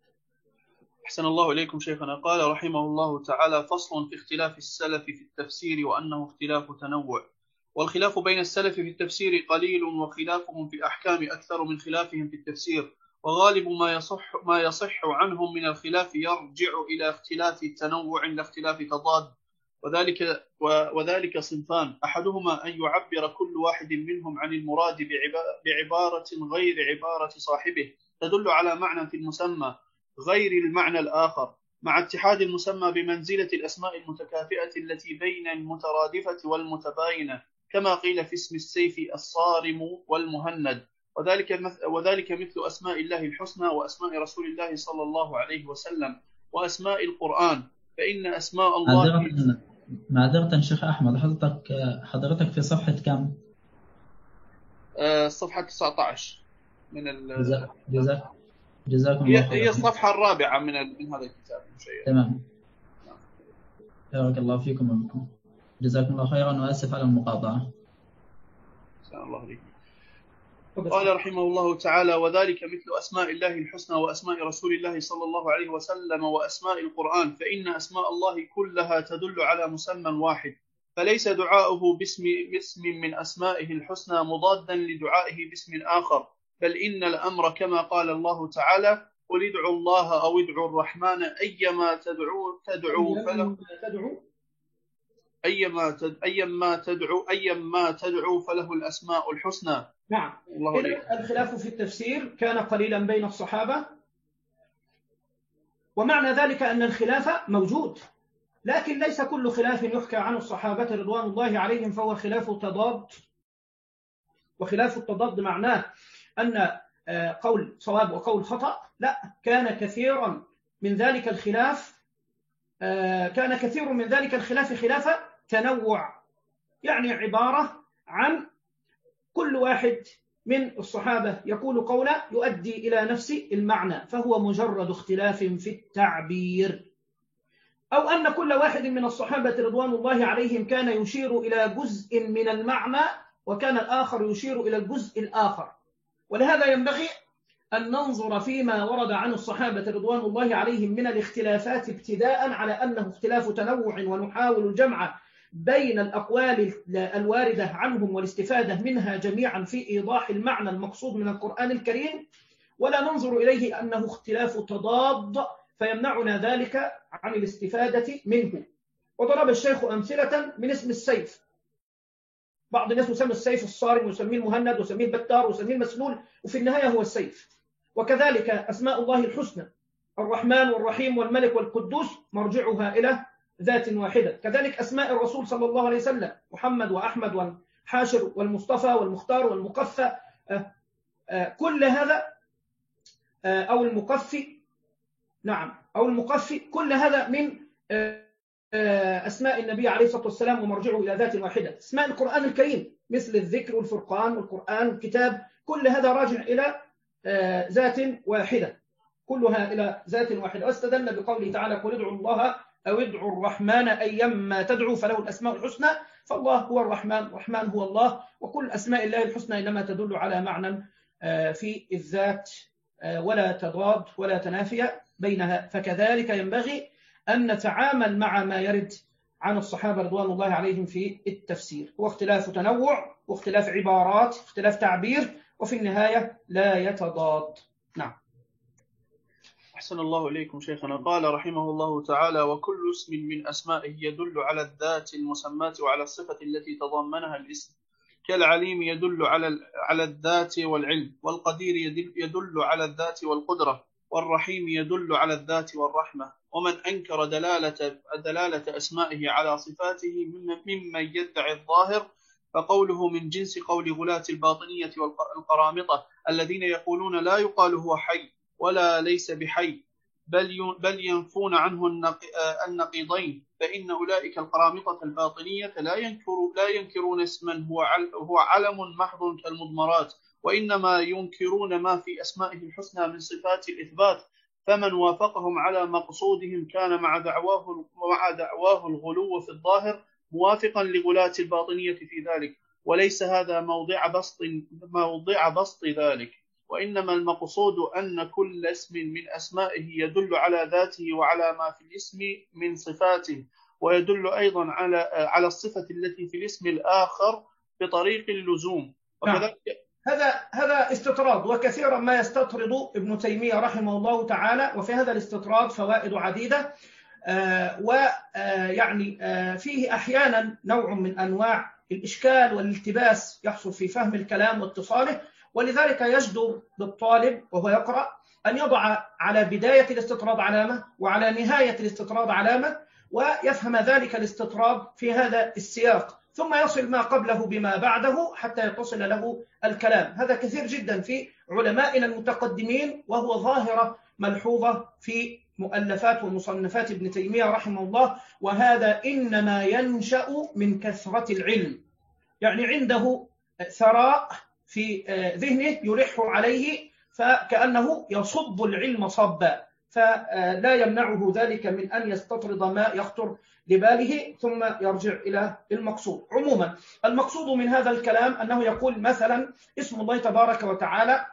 Speaker 3: أحسن الله إليكم شيخنا. قال رحمه الله تعالى: فصل في اختلاف السلف في التفسير وأنه اختلاف تنوع. والخلاف بين السلف في التفسير قليل، وخلافهم في الأحكام أكثر من خلافهم في التفسير، وغالب ما يصح ما يصح عنهم من الخلاف يرجع إلى اختلاف تنوع لا اختلاف تضاد، وذلك وذلك صنفان: أحدهما أن يعبر كل واحد منهم عن المراد بعبارة غير عبارة صاحبه تدل على معنى في المسمى غير المعنى الآخر، مع اتحاد المسمى بمنزلة الأسماء المتكافئة التي بين المترادفة والمتباينة، كما قيل في اسم السيف الصارم والمهند، وذلك مثل, وذلك مثل أسماء الله الحسنى وأسماء رسول الله صلى الله عليه وسلم وأسماء القرآن، فإن أسماء الله.
Speaker 2: معذرة شيخ أحمد، حضرتك حضرتك في صفحة كم؟
Speaker 3: أه صفحة تسعة عشر من ال
Speaker 2: جزاك جزاك جزاكم
Speaker 3: هي,
Speaker 2: الله خيرا.
Speaker 3: هي الصفحة الرابعة من, من هذا الكتاب.
Speaker 2: تمام. بارك الله فيكم وبكم. جزاكم الله خيرا، وآسف على المقاطعة.
Speaker 3: سلام الله عليكم. قال رحمه الله تعالى: وذلك مثل أسماء الله الحسنى وأسماء رسول الله صلى الله عليه وسلم وأسماء القرآن، فإن أسماء الله كلها تدل على مسمى واحد، فليس دعاؤه باسم, باسم من أسمائه الحسنى مضادا لدعائه باسم آخر، بل إن الأمر كما قال الله تعالى: قل ادعوا الله أو ادعوا الرحمن أيما تدعو تدعو فله أيما تد أيما تدعو أيما تدعو فله الأسماء الحسنى.
Speaker 4: نعم. الخلاف في التفسير كان قليلا بين الصحابة، ومعنى ذلك أن الخلاف موجود، لكن ليس كل خلاف يحكى عن الصحابة رضوان الله عليهم فهو خلاف تضاد. وخلاف التضاد معناه أن قول صواب وقول خطأ، لا، كان كثيرا من ذلك الخلاف كان كثير من ذلك الخلاف خلاف تنوع، يعني عبارة عن كل واحد من الصحابة يقول قولا يؤدي إلى نفس المعنى، فهو مجرد اختلاف في التعبير. أو أن كل واحد من الصحابة رضوان الله عليهم كان يشير إلى جزء من المعنى وكان الآخر يشير إلى الجزء الآخر. ولهذا ينبغي أن ننظر فيما ورد عن الصحابة رضوان الله عليهم من الاختلافات ابتداء على أنه اختلاف تنوع، ونحاول الجمع بين الأقوال الواردة عنهم والاستفادة منها جميعا في إيضاح المعنى المقصود من القرآن الكريم، ولا ننظر إليه أنه اختلاف تضاد فيمنعنا ذلك عن الاستفادة منه. وضرب الشيخ أمثلة من اسم السيف. بعض الناس يسمي السيف الصارم ويسميه المهند ويسميه البتار ويسميه المسلول، وفي النهاية هو السيف. وكذلك أسماء الله الحسنى الرحمن والرحيم والملك والقدوس مرجعها إلى ذات واحدة. كذلك أسماء الرسول صلى الله عليه وسلم محمد وأحمد والحاشر والمصطفى والمختار والمقفى، كل هذا أو المقفي، نعم أو المقفي، كل هذا من أسماء النبي عليه الصلاة والسلام ومرجعه إلى ذات واحدة. أسماء القرآن الكريم مثل الذكر والفرقان والقرآن والكتاب، كل هذا راجع إلى ذات واحدة، كلها إلى ذات واحدة. واستدل بقوله تعالى قل ادعوا الله أو ادعوا الرحمن أيما تدعوا فله الأسماء الحسنى، فالله هو الرحمن، الرحمن هو الله، وكل أسماء الله الحسنى إنما تدل على معنى في الذات ولا تضاد ولا تنافي بينها. فكذلك ينبغي أن نتعامل مع ما يرد عن الصحابة رضوان الله عليهم في التفسير، هو اختلاف تنوع واختلاف عبارات، اختلاف تعبير، وفي النهاية لا يتضاد. نعم.
Speaker 3: أحسن الله إليكم شيخنا. قال رحمه الله تعالى: وكل اسم من أسمائه يدل على الذات المسماة وعلى الصفة التي تضمنها الاسم، كالعليم يدل على على الذات والعلم، والقدير يدل, يدل على الذات والقدرة، والرحيم يدل على الذات والرحمة. ومن أنكر دلالة, دلالة أسمائه على صفاته ممن يدعي الظاهر، فقوله من جنس قول غلاة الباطنية والقرامطة الذين يقولون لا يقال هو حي ولا ليس بحي، بل بل ينفون عنه النقيضين، فإن أولئك القرامطة الباطنية لا ينكر لا ينكرون اسما هو هو علم محض كالمضمرات، وإنما ينكرون ما في أسمائه الحسنى من صفات الإثبات. فمن وافقهم على مقصودهم كان مع دعواه مع دعواه الغلو في الظاهر موافقا لغلاة الباطنية في ذلك، وليس هذا موضع بسط موضع بسط ذلك، وإنما المقصود أن كل اسم من أسمائه يدل على ذاته وعلى ما في الاسم من صفاته، ويدل أيضا على على الصفة التي في الاسم الآخر بطريق اللزوم. وكذلك
Speaker 4: هذا هذا استطراد، وكثيرا ما يستطرد ابن تيمية رحمه الله تعالى، وفي هذا الاستطراد فوائد عديدة، ويعني فيه أحيانا نوع من أنواع الإشكال والالتباس يحصل في فهم الكلام واتصاله، ولذلك يجدر بالطالب وهو يقرأ أن يضع على بداية الاستطراد علامة وعلى نهاية الاستطراد علامة، ويفهم ذلك الاستطراد في هذا السياق، ثم يصل ما قبله بما بعده حتى يتصل له الكلام. هذا كثير جدا في علمائنا المتقدمين، وهو ظاهرة ملحوظة في مؤلفات ومصنفات ابن تيمية رحمه الله، وهذا إنما ينشأ من كثرة العلم، يعني عنده ثراء في ذهنه يلح عليه فكأنه يصب العلم صبا، فلا يمنعه ذلك من أن يستطرد ما يخطر لباله ثم يرجع إلى المقصود. عموما المقصود من هذا الكلام أنه يقول مثلا اسم الله تبارك وتعالى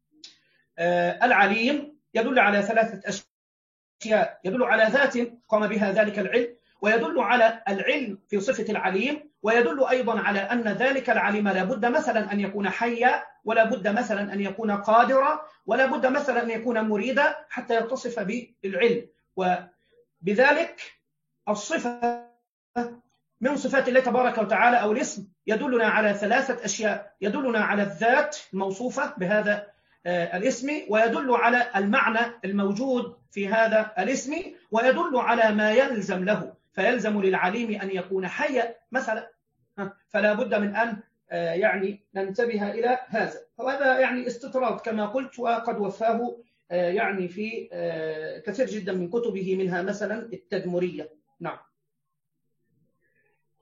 Speaker 4: العليم يدل على ثلاثة أشياء: يدل على ذات قام بها ذلك العلم، ويدل على العلم في صفة العليم، ويدل أيضا على أن ذلك العليم لا بد مثلا أن يكون حيا، ولا بد مثلا أن يكون قادرا، ولا بد مثلا أن يكون مريدا حتى يتصف بالعلم. وبذلك الصفة من صفات الله تبارك وتعالى أو الاسم يدلنا على ثلاثة أشياء: يدلنا على الذات الموصوفة بهذا الاسم، ويدل على المعنى الموجود في هذا الاسم، ويدل على ما يلزم له، فيلزم للعليم أن يكون حيا مثلا، فلا بد من أن يعني ننتبه إلى هذا. وهذا يعني استطراد كما قلت، وقد وفاه يعني في كثير جدا من كتبه، منها مثلا التدمرية. نعم.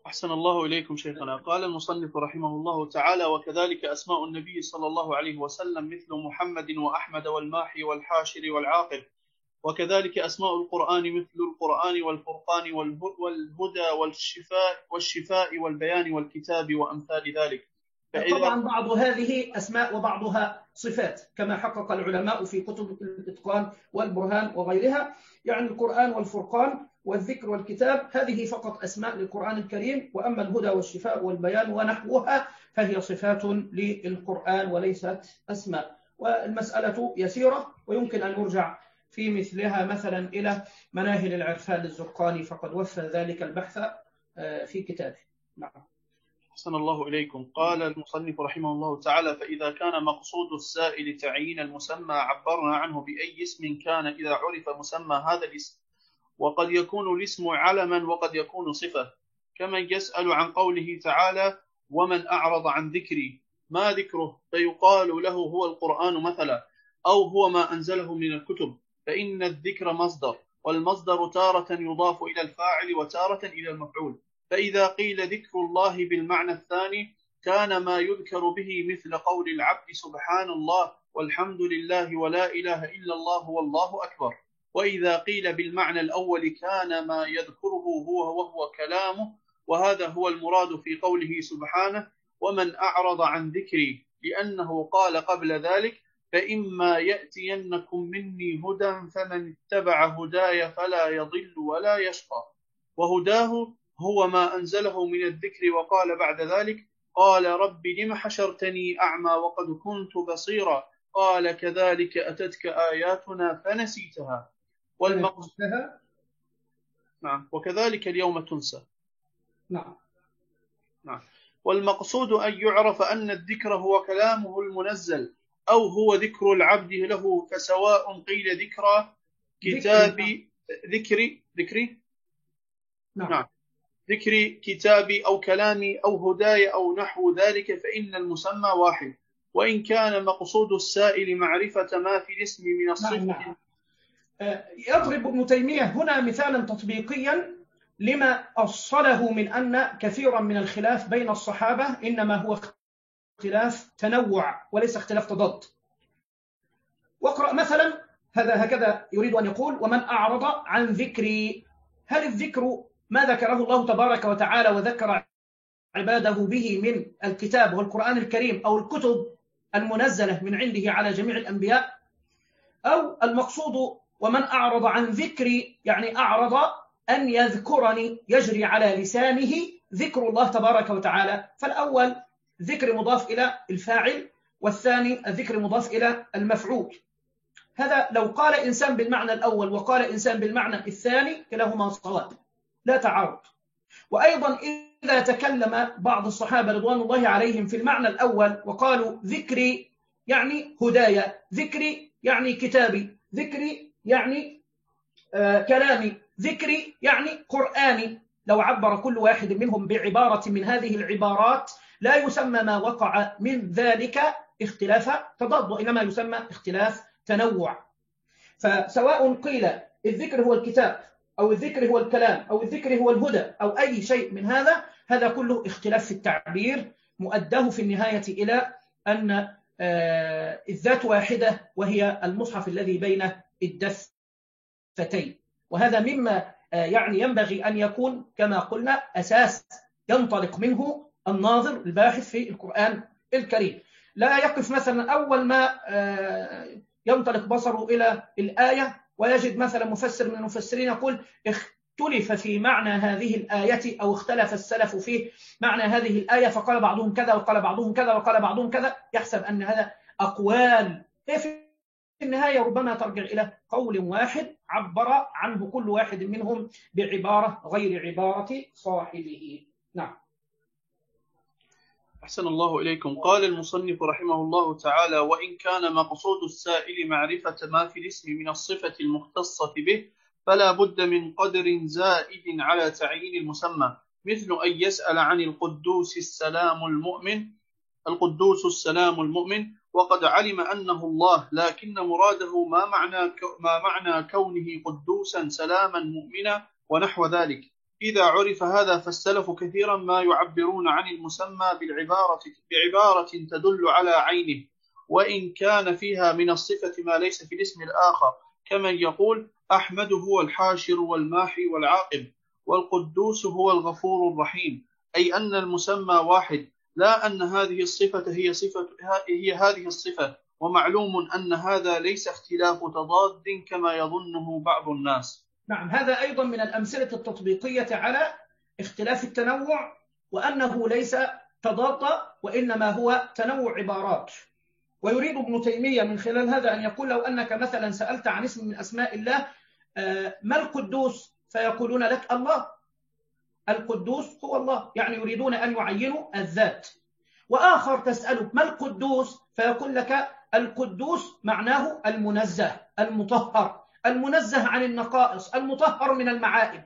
Speaker 3: أحسن الله إليكم شيخنا. قال المصنف رحمه الله تعالى: وكذلك أسماء النبي صلى الله عليه وسلم مثل محمد وأحمد والماحي والحاشر والعاقب. وكذلك أسماء القرآن مثل القرآن والفرقان والهدى والشفاء والشفاء والبيان والكتاب وأمثال ذلك.
Speaker 4: طبعا بعض هذه أسماء وبعضها صفات كما حقق العلماء في كتب الإتقان والبرهان وغيرها. يعني القرآن والفرقان والذكر والكتاب هذه فقط أسماء للقرآن الكريم، وأما الهدى والشفاء والبيان ونحوها فهي صفات للقرآن وليست أسماء. والمسألة يسيرة ويمكن أن يرجع في مثلها مثلا إلى مناهل العرفان للزرقاني، فقد وفى ذلك البحث في كتابه. نعم.
Speaker 3: أحسن الله إليكم. قال المصنف رحمه الله تعالى: فإذا كان مقصود السائل تعيين المسمى عبرنا عنه بأي اسم كان إذا عرف مسمى هذا الاسم، وقد يكون الاسم علما وقد يكون صفة، كمن يسأل عن قوله تعالى: ومن أعرض عن ذكري، ما ذكره؟ فيقال له هو القرآن مثلا، أو هو ما أنزله من الكتب، فإن الذكر مصدر، والمصدر تارة يضاف إلى الفاعل وتارة إلى المفعول. فإذا قيل ذكر الله بالمعنى الثاني كان ما يذكر به مثل قول العبد سبحان الله والحمد لله ولا إله إلا الله والله أكبر. وإذا قيل بالمعنى الأول كان ما يذكره هو وهو كلامه، وهذا هو المراد في قوله سبحانه: ومن أعرض عن ذكري، لأنه قال قبل ذلك: فإما يأتينكم مني هدى فمن اتبع هداي فلا يضل ولا يشقى. وهداه هو ما أنزله من الذكر. وقال بعد ذلك: قال رب لم حشرتني أعمى وقد كنت بصيرا، قال كذلك أتتك آياتنا فنسيتها. والمقصود نعم وكذلك اليوم تنسى.
Speaker 4: نعم.
Speaker 3: نعم. والمقصود أن يعرف أن الذكر هو كلامه المنزل، أو هو ذكر العبد له، فسواء قيل ذكرى كتابي ذكري ذكري
Speaker 4: نعم.
Speaker 3: نعم ذكري كتابي أو كلامي أو هداي أو نحو ذلك، فإن المسمى واحد، وإن كان مقصود السائل معرفة ما في الاسم من الصفة.
Speaker 4: نعم. نعم. يضرب ابن تيمية هنا مثالا تطبيقيا لما أصله من أن كثيرا من الخلاف بين الصحابة إنما هو اختلاف تنوع وليس اختلاف تضاد. واقرأ مثلا هذا هكذا يريد أن يقول: ومن أعرض عن ذكري. هل الذكر ما ذكره الله تبارك وتعالى وذكر عباده به من الكتاب والقرآن الكريم أو الكتب المنزلة من عنده على جميع الأنبياء، أو المقصود ومن أعرض عن ذكري يعني أعرض أن يذكرني، يجري على لسانه ذكر الله تبارك وتعالى؟ فالأول ذكر مضاف إلى الفاعل، والثاني الذكر مضاف إلى المفعول. هذا لو قال إنسان بالمعنى الأول وقال إنسان بالمعنى الثاني كلاهما صواب، لا تعارض. وأيضا إذا تكلم بعض الصحابة رضوان الله عليهم في المعنى الأول وقالوا ذكري يعني هدايا، ذكري يعني كتابي، ذكري يعني آه كلامي، ذكري يعني قرآني، لو عبر كل واحد منهم بعبارة من هذه العبارات لا يسمى ما وقع من ذلك اختلاف تضاد، وإنما يسمى اختلاف تنوع. فسواء قيل الذكر هو الكتاب أو الذكر هو الكلام أو الذكر هو الهدى أو أي شيء من هذا، هذا كله اختلاف في التعبير مؤداه في النهاية إلى أن الذات واحدة وهي المصحف الذي بين الدفتين. وهذا مما يعني ينبغي أن يكون كما قلنا أساس ينطلق منه الناظر الباحث في القرآن الكريم. لا يقف مثلا أول ما ينطلق بصره إلى الآية ويجد مثلا مفسر من المفسرين يقول اختلف في معنى هذه الآية أو اختلف السلف في معنى هذه الآية، فقال بعضهم كذا وقال بعضهم كذا وقال بعضهم كذا، يحسب أن هذا أقوال. في النهاية ربما ترجع إلى قول واحد عبر عنه كل واحد منهم بعبارة غير عبارة صاحبه. نعم.
Speaker 3: أحسن الله إليكم. قال المصنف رحمه الله تعالى: وإن كان مقصود السائل معرفة ما في الاسم من الصفة المختصة به فلا بد من قدر زائد على تعيين المسمى، مثل أن يسأل عن القدوس السلام المؤمن القدوس السلام المؤمن وقد علم أنه الله، لكن مراده ما معنى ما معنى كونه قدوسا سلاما مؤمنا ونحو ذلك. إذا عرف هذا فالسلف كثيرا ما يعبرون عن المسمى بالعبارة بعبارة تدل على عينه، وإن كان فيها من الصفة ما ليس في الاسم الآخر، كمن يقول أحمد هو الحاشر والماحي والعاقب، والقدوس هو الغفور الرحيم، أي أن المسمى واحد، لا أن هذه الصفة هي صفة هي هذه الصفة. ومعلوم أن هذا ليس اختلاف تضاد كما يظنه بعض الناس.
Speaker 4: نعم، هذا أيضا من الأمثلة التطبيقية على اختلاف التنوع، وأنه ليس تضاد وإنما هو تنوع عبارات. ويريد ابن تيمية من خلال هذا أن يقول لو أنك مثلا سألت عن اسم من أسماء الله ما القدوس، فيقولون لك الله، القدوس هو الله، يعني يريدون أن يعينوا الذات. وآخر تسأله ما القدوس، فيقول لك القدوس معناه المنزه المطهر، المنزه عن النقائص، المطهر من المعائب.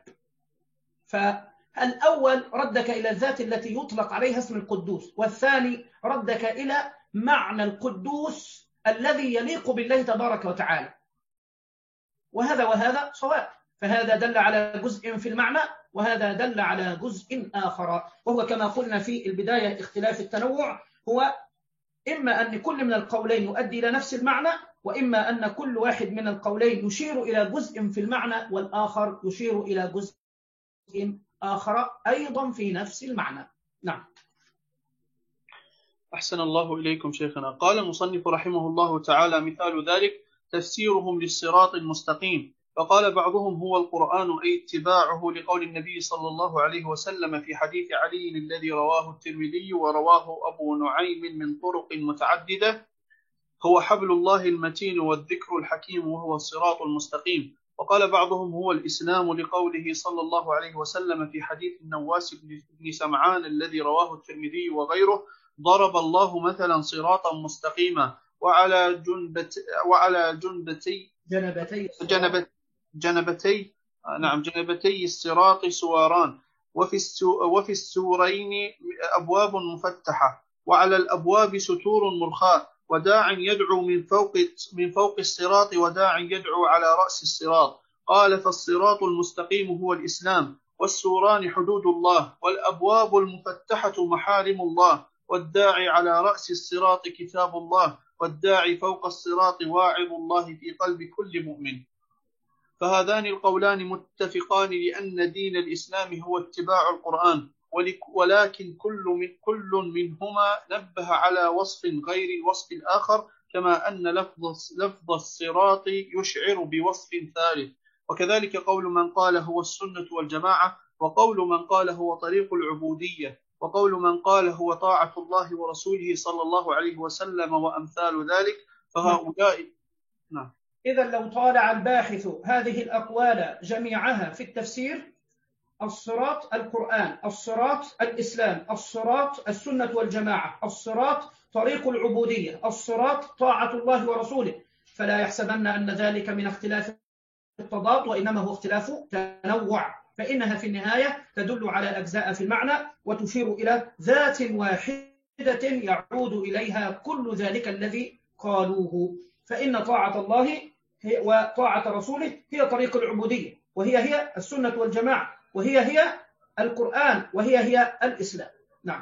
Speaker 4: فالأول ردك إلى الذات التي يطلق عليها اسم القدوس، والثاني ردك إلى معنى القدوس الذي يليق بالله تبارك وتعالى. وهذا وهذا صواب، فهذا دل على جزء في المعنى وهذا دل على جزء آخر، وهو كما قلنا في البداية اختلاف التنوع هو إما أن كل من القولين يؤدي إلى نفس المعنى، وإما أن كل واحد من القولين يشير إلى جزء في المعنى والآخر يشير إلى جزء آخر أيضا في نفس المعنى. نعم.
Speaker 3: أحسن الله إليكم شيخنا. قال المصنف رحمه الله تعالى مثال ذلك تفسيرهم للصراط المستقيم، فقال بعضهم هو القرآن أي اتباعه لقول النبي صلى الله عليه وسلم في حديث علي الذي رواه الترمذي ورواه أبو نعيم من طرق متعددة، هو حبل الله المتين والذكر الحكيم وهو الصراط المستقيم. وقال بعضهم هو الإسلام لقوله صلى الله عليه وسلم في حديث النواس بن سمعان الذي رواه الترمذي وغيره ضرب الله مثلا صراطا مستقيما وعلى جنبت وعلى جنبتي
Speaker 4: جنبتي
Speaker 3: جنبت جنبتي نعم جنبتي الصراط سواران، وفي وفي السورين أبواب مفتحة، وعلى الأبواب ستور مرخاة، وداع يدعو من فوق من فوق الصراط وداع يدعو على رأس الصراط. قال فالصراط المستقيم هو الإسلام، والسوران حدود الله، والأبواب المفتحة محارم الله، والداعي على رأس الصراط كتاب الله، والداعي فوق الصراط واعظ الله في قلب كل مؤمن. فهذان القولان متفقان لأن دين الإسلام هو اتباع القرآن، ولكن كل من كل منهما نبه على وصف غير الوصف الآخر، كما أن لفظ لفظ الصراط يشعر بوصف ثالث. وكذلك قول من قال هو السنة والجماعة، وقول من قال هو طريق العبودية، وقول من قال هو طاعة الله ورسوله صلى الله عليه وسلم وأمثال ذلك. فهؤلاء نعم.
Speaker 4: إذا لو طالع الباحث هذه الأقوال جميعها في التفسير، الصراط القرآن، الصراط الإسلام، الصراط السنة والجماعة، الصراط طريق العبودية، الصراط طاعة الله ورسوله، فلا يحسبن أن ذلك من اختلاف التضاد، وإنما هو اختلاف تنوع، فإنها في النهاية تدل على أجزاء في المعنى وتشير إلى ذات واحدة يعود إليها كل ذلك الذي قالوه. فإن طاعة الله وطاعة رسوله هي طريق العبودية، وهي هي السنة والجماعة، وهي هي القرآن، وهي هي الإسلام. نعم.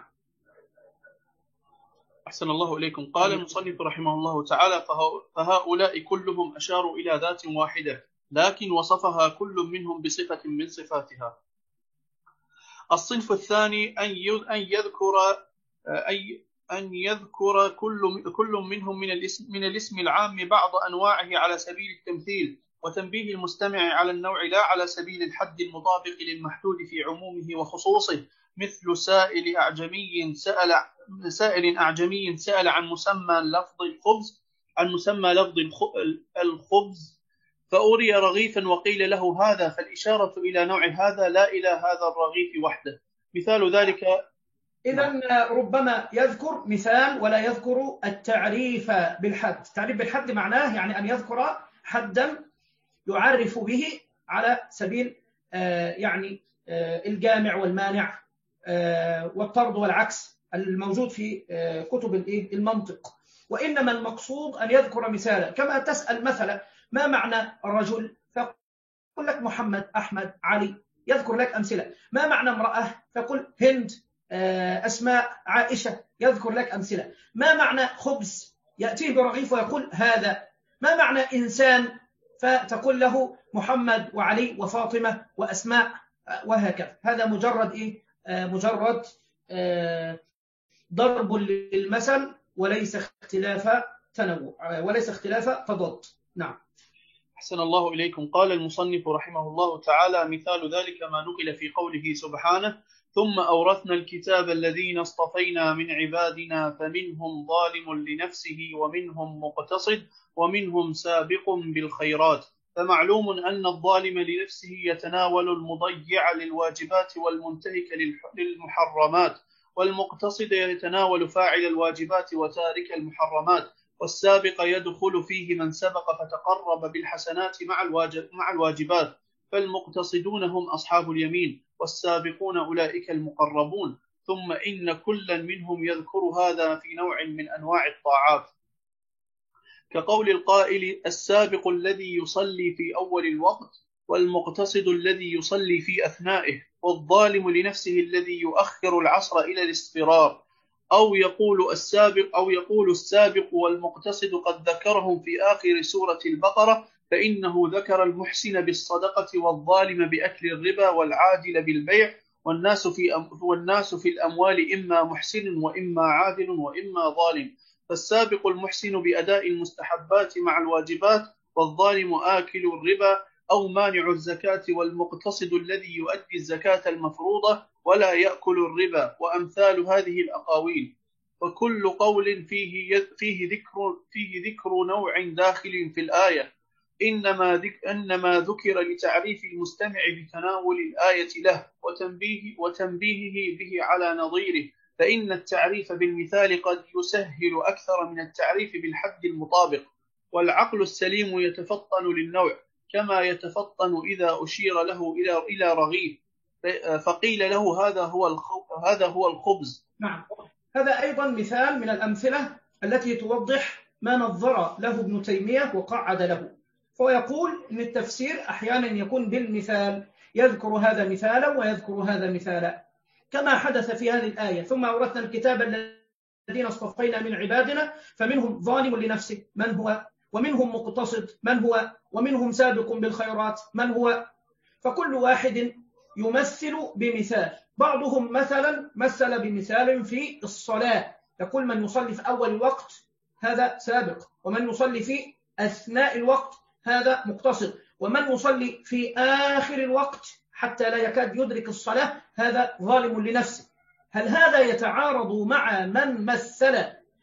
Speaker 3: أحسن الله إليكم. قال المصنف رحمه الله تعالى فهؤلاء كلهم أشاروا إلى ذات واحدة، لكن وصفها كل منهم بصفة من صفاتها. الصنف الثاني أن يذكر أي أن يذكر كل كل منهم من الاسم من الاسم العام بعض أنواعه على سبيل التمثيل وتنبيه المستمع على النوع لا على سبيل الحد المطابق للمحدود في عمومه وخصوصه، مثل سائل أعجمي سأل سائل أعجمي سأل عن مسمى لفظ الخبز عن مسمى لفظ الخبز فأري رغيفا وقيل له هذا، فالإشارة إلى نوع هذا لا إلى هذا الرغيف وحده. مثال ذلك
Speaker 4: إذن ربما يذكر مثال ولا يذكر التعريف بالحد. التعريف بالحد معناه يعني أن يذكر حدا يعرف به على سبيل يعني الجامع والمانع والطرد والعكس الموجود في كتب المنطق، وإنما المقصود أن يذكر مثالا. كما تسأل مثلا ما معنى رجل، فيقول لك محمد، أحمد، علي، يذكر لك أمثلة. ما معنى امرأة؟ فقل هند، أسماء، عائشة، يذكر لك أمثلة. ما معنى خبز؟ يأتيه برغيف ويقول هذا. ما معنى إنسان؟ فتقول له محمد وعلي وفاطمة وأسماء وهكذا. هذا مجرد إيه؟ مجرد ضرب للمثل، وليس اختلاف تنوع، وليس اختلاف تضاد. نعم.
Speaker 3: أحسن الله إليكم. قال المصنف رحمه الله تعالى: مثال ذلك ما نقل في قوله سبحانه: ثم أورثنا الكتاب الذين اصطفينا من عبادنا فمنهم ظالم لنفسه ومنهم مقتصد ومنهم سابق بالخيرات. فمعلوم أن الظالم لنفسه يتناول المضيع للواجبات والمنتهك للمحرمات، والمقتصد يتناول فاعل الواجبات وتارك المحرمات، والسابق يدخل فيه من سبق فتقرب بالحسنات مع الواجبات، فالمقتصدون هم أصحاب اليمين، والسابقون أولئك المقربون. ثم إن كلا منهم يذكر هذا في نوع من أنواع الطاعات، كقول القائل: السابق الذي يصلي في أول الوقت، والمقتصد الذي يصلي في أثنائه، والظالم لنفسه الذي يؤخر العصر إلى الاصفرار. أو يقول السابق أو يقول السابق والمقتصد قد ذكرهم في آخر سورة البقرة، فإنه ذكر المحسن بالصدقة والظالم بأكل الربا والعادل بالبيع، والناس في والناس في الأموال إما محسن وإما عادل وإما ظالم. فالسابق المحسن بأداء المستحبات مع الواجبات، والظالم آكل الربا أو مانع الزكاة، والمقتصد الذي يؤدي الزكاة المفروضة ولا يأكل الربا، وأمثال هذه الأقاويل. وكل قول فيه فيه ذكر فيه ذكر نوع داخل في الآية، إنما ذك إنما ذكر لتعريف المستمع بتناول الآية له وتنبيه وتنبيهه به على نظيره، فإن التعريف بالمثال قد يسهل أكثر من التعريف بالحد المطابق. والعقل السليم يتفطن للنوع كما يتفطن إذا أشير له إلى إلى رغيف فقيل له هذا هو هذا هو الخبز.
Speaker 4: نعم، هذا أيضا مثال من الأمثلة التي توضح ما نظر له ابن تيمية وقعد له. فهو يقول إن التفسير أحيانا يكون بالمثال، يذكر هذا مثالا ويذكر هذا مثالا، كما حدث في هذه الآية: ثم أورثنا الكتاب الذين اصطفينا من عبادنا فمنهم ظالم لنفسه من هو، ومنهم مقتصد من هو، ومنهم سابق بالخيرات من هو. فكل واحد يمثل بمثال. بعضهم مثلا مثل بمثال في الصلاة، يقول من يصلي في أول الوقت هذا سابق، ومن يصلي في أثناء الوقت هذا مقتصد، ومن يصلي في آخر الوقت حتى لا يكاد يدرك الصلاة هذا ظالم لنفسه. هل هذا يتعارض مع من مثل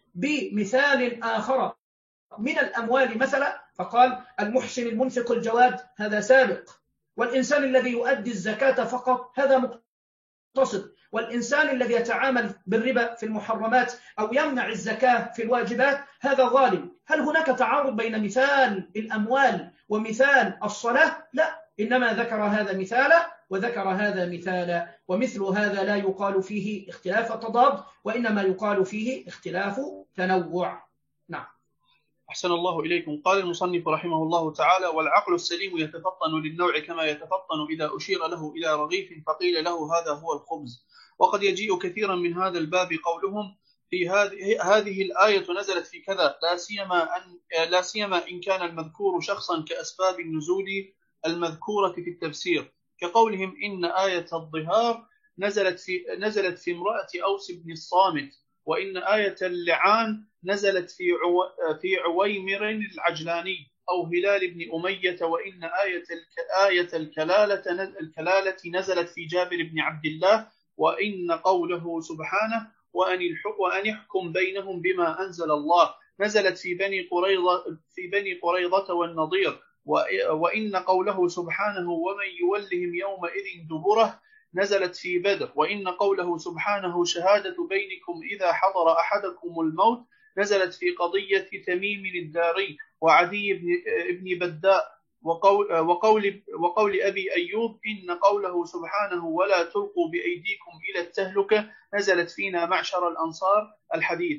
Speaker 4: بمثال آخر من الأموال مثلا فقال المحسن المنفق الجواد هذا سابق، والإنسان الذي يؤدي الزكاة فقط هذا مقتصد، والإنسان الذي يتعامل بالربا في المحرمات أو يمنع الزكاة في الواجبات هذا ظالم؟ هل هناك تعارض بين مثال الأموال ومثال الصلاة؟ لا، إنما ذكر هذا مثالا وذكر هذا مثالا، ومثل هذا لا يقال فيه اختلاف تضاد، وإنما يقال فيه اختلاف تنوع. نعم.
Speaker 3: أحسن الله إليكم. قال المصنف رحمه الله تعالى: والعقل السليم يتفطن للنوع كما يتفطن إذا أشير له إلى رغيف فقيل له هذا هو الخبز. وقد يجيء كثيرا من هذا الباب قولهم في هذه هذه الآية نزلت في كذا، لا سيما أن لا سيما إن كان المذكور شخصا كأسباب النزول المذكورة في التفسير، كقولهم إن آية الظهار نزلت في نزلت في امرأة أوس بن الصامت، وإن آية اللعان نزلت في عو... في عويمر العجلاني أو هلال بن أمية، وإن آية الك... آية الكلالة نز... الكلالة نزلت في جابر بن عبد الله، وإن قوله سبحانه وأن الحق وأن يحكم بينهم بما أنزل الله نزلت في بني قريظة في بني قريظة والنضير، و... وإن قوله سبحانه ومن يولهم يومئذ دبره نزلت في بدر، وإن قوله سبحانه شهادة بينكم إذا حضر أحدكم الموت نزلت في قضية تميم الداري وعدي بن, بن بداء، وقول, وقول, وقول أبي أيوب إن قوله سبحانه ولا تلقوا بأيديكم إلى التهلكة نزلت فينا معشر الأنصار الحديث.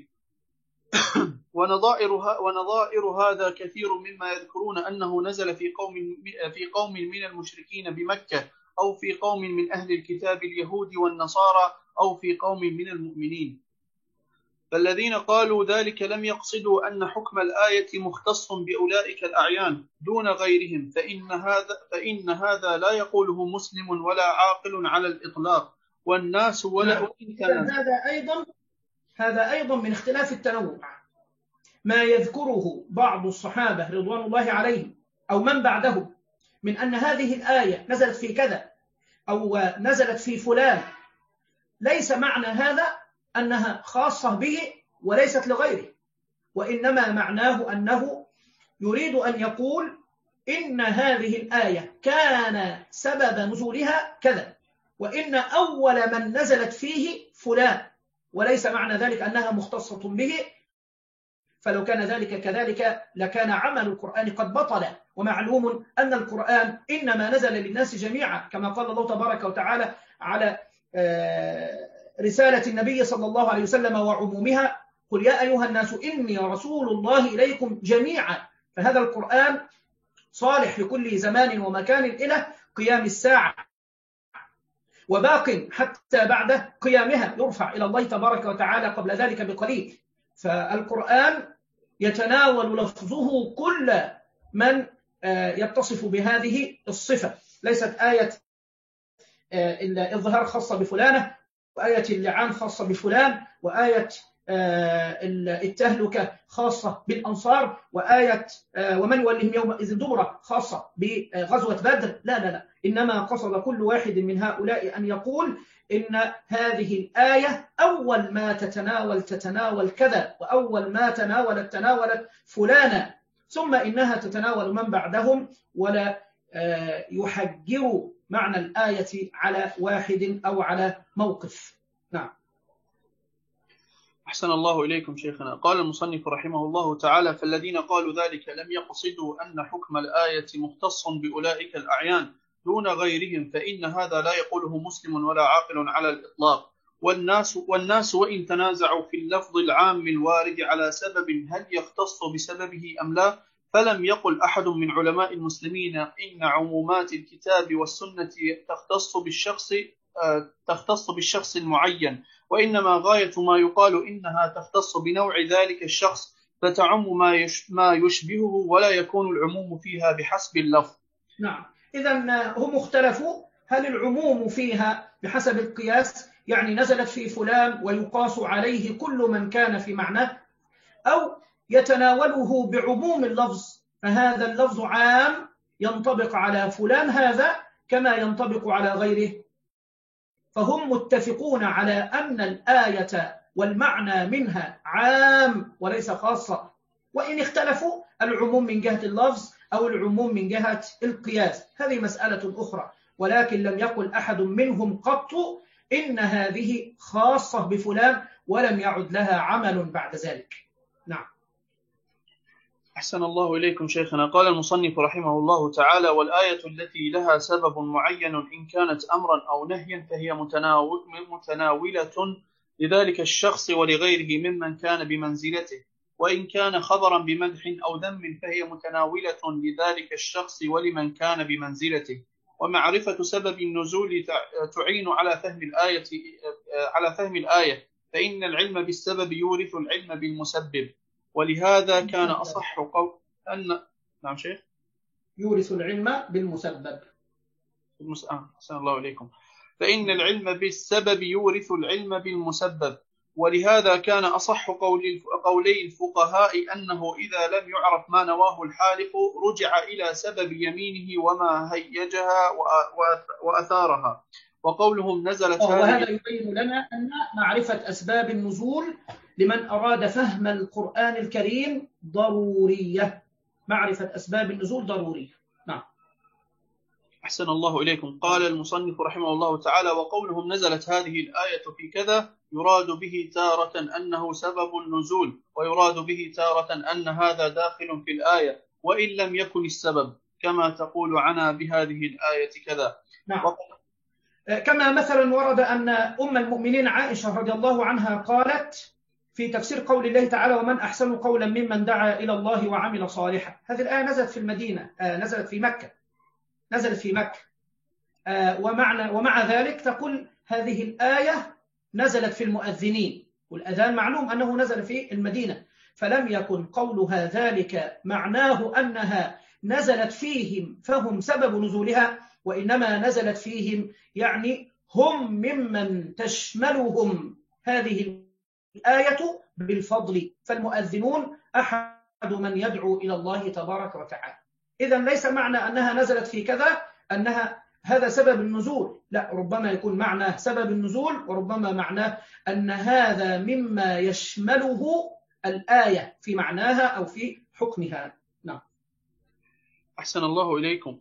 Speaker 3: ونظائر, ونظائر هذا كثير مما يذكرون أنه نزل في قوم, في قوم من المشركين بمكة أو في قوم من أهل الكتاب اليهود والنصارى أو في قوم من المؤمنين. فالذين قالوا ذلك لم يقصدوا أن حكم الآية مختص بأولئك الأعيان دون غيرهم، فإن هذا, فإن هذا لا يقوله مسلم ولا عاقل على الإطلاق، والناس ولا
Speaker 4: نعم. هذا أيضا هذا أيضا من اختلاف التنوع، ما يذكره بعض الصحابة رضوان الله عليهم أو من بعدهم من أن هذه الآية نزلت في كذا أو نزلت في فلان، ليس معنى هذا أنها خاصة به وليست لغيره، وإنما معناه أنه يريد أن يقول إن هذه الآية كان سبب نزولها كذا، وإن أول من نزلت فيه فلان، وليس معنى ذلك أنها مختصة به، فلو كان ذلك كذلك لكان عمل القرآن قد بطل. ومعلوم أن القرآن إنما نزل للناس جميعا، كما قال الله تبارك وتعالى على رسالة النبي صلى الله عليه وسلم وعمومها: قل يا أيها الناس إني رسول الله إليكم جميعا. فهذا القرآن صالح لكل زمان ومكان إلى قيام الساعة، وباق حتى بعد قيامها، يرفع إلى الله تبارك وتعالى قبل ذلك بقليل. فالقرآن يتناول لفظه كل من يتصف بهذه الصفة، ليست آية الظهار خاصة بفلانة، وآية اللعان خاصة بفلان، وآية التهلكة خاصة بالأنصار، وآية ومن يولهم يومئذ دبره خاصة بغزوة بدر. لا لا لا، إنما قصد كل واحد من هؤلاء أن يقول إن هذه الآية أول ما تتناول تتناول كذا، وأول ما تناولت تناولت فلانا، ثم إنها تتناول من بعدهم، ولا يحجر معنى الآية على واحد أو على موقف. نعم.
Speaker 3: أحسن الله إليكم شيخنا. قال المصنف رحمه الله تعالى: فالذين قالوا ذلك لم يقصدوا أن حكم الآية مختص بأولئك الأعيان دون غيرهم، فإن هذا لا يقوله مسلم ولا عاقل على الإطلاق. والناس, والناس وإن تنازعوا في اللفظ العام الوارد على سبب هل يختص بسببه أم لا، فلم يقل أحد من علماء المسلمين إن عمومات الكتاب والسنة تختص بالشخص تختص بالشخص المعين، وإنما غاية ما يقال إنها تختص بنوع ذلك الشخص فتعم ما يشبهه، ولا يكون العموم فيها بحسب اللفظ.
Speaker 4: نعم. إذن هم اختلفوا هل العموم فيها بحسب القياس، يعني نزلت في فلان ويقاس عليه كل من كان في معناه، أو يتناوله بعموم اللفظ، فهذا اللفظ عام ينطبق على فلان هذا كما ينطبق على غيره. فهم متفقون على أن الآية والمعنى منها عام وليس خاصة، وإن اختلفوا العموم من جهة اللفظ أو العموم من جهة القياس هذه مسألة أخرى، ولكن لم يقل أحد منهم قط إن هذه خاصة بفلان ولم يعد لها عمل بعد ذلك. نعم.
Speaker 3: أحسن الله إليكم شيخنا. قال المصنف رحمه الله تعالى: والآية التي لها سبب معين إن كانت أمرا أو نهيا فهي متناولة لذلك الشخص ولغيره ممن كان بمنزلته، وإن كان خبرا بمدح أو ذم فهي متناولة لذلك الشخص ولمن كان بمنزلته. ومعرفة سبب النزول تعين على فهم الآية على فهم الآية فإن العلم بالسبب يورث العلم بالمسبب، ولهذا كان أصح قول أن نعم شيخ
Speaker 4: يورث العلم بالمسبب.
Speaker 3: المس... آه. أحسن الله إليكم. فإن العلم بالسبب يورث العلم بالمسبب، ولهذا كان أصح قول قولي الفقهاء أنه إذا لم يعرف ما نواه الحالف رجع إلى سبب يمينه وما هيجها وأثارها. وقولهم نزلت هذه.
Speaker 4: وهذا يبين لنا أن معرفة أسباب النزول لمن أراد فهم القرآن الكريم ضرورية. معرفة أسباب النزول ضرورية. نعم.
Speaker 3: أحسن الله إليكم. قال المصنف رحمه الله تعالى: وقولهم نزلت هذه الآية في كذا يراد به تارة أنه سبب النزول، ويراد به تارة أن هذا داخل في الآية وإن لم يكن السبب، كما تقول عنا بهذه الآية كذا.
Speaker 4: نعم. وقال كما مثلا ورد أن أم المؤمنين عائشة رضي الله عنها قالت في تفسير قول الله تعالى: ومن أحسن قولا ممن دعا إلى الله وعمل صالحا. هذه الآية نزلت في المدينة، آه نزلت في مكة نزلت في مكة ومعنى ومع ذلك تقول هذه الآية نزلت في المؤذنين، والأذان معلوم أنه نزل في المدينة، فلم يكن قولها ذلك معناه أنها نزلت فيهم فهم سبب نزولها، وإنما نزلت فيهم يعني هم ممن تشملهم هذه الآية بالفضل، فالمؤذنون أحد من يدعو إلى الله تبارك وتعالى. إذن ليس معنى أنها نزلت في كذا أنها هذا سبب النزول، لا، ربما يكون معناه سبب النزول، وربما معناه أن هذا مما يشمله الآية في معناها أو في حكمها. نعم.
Speaker 3: أحسن الله إليكم.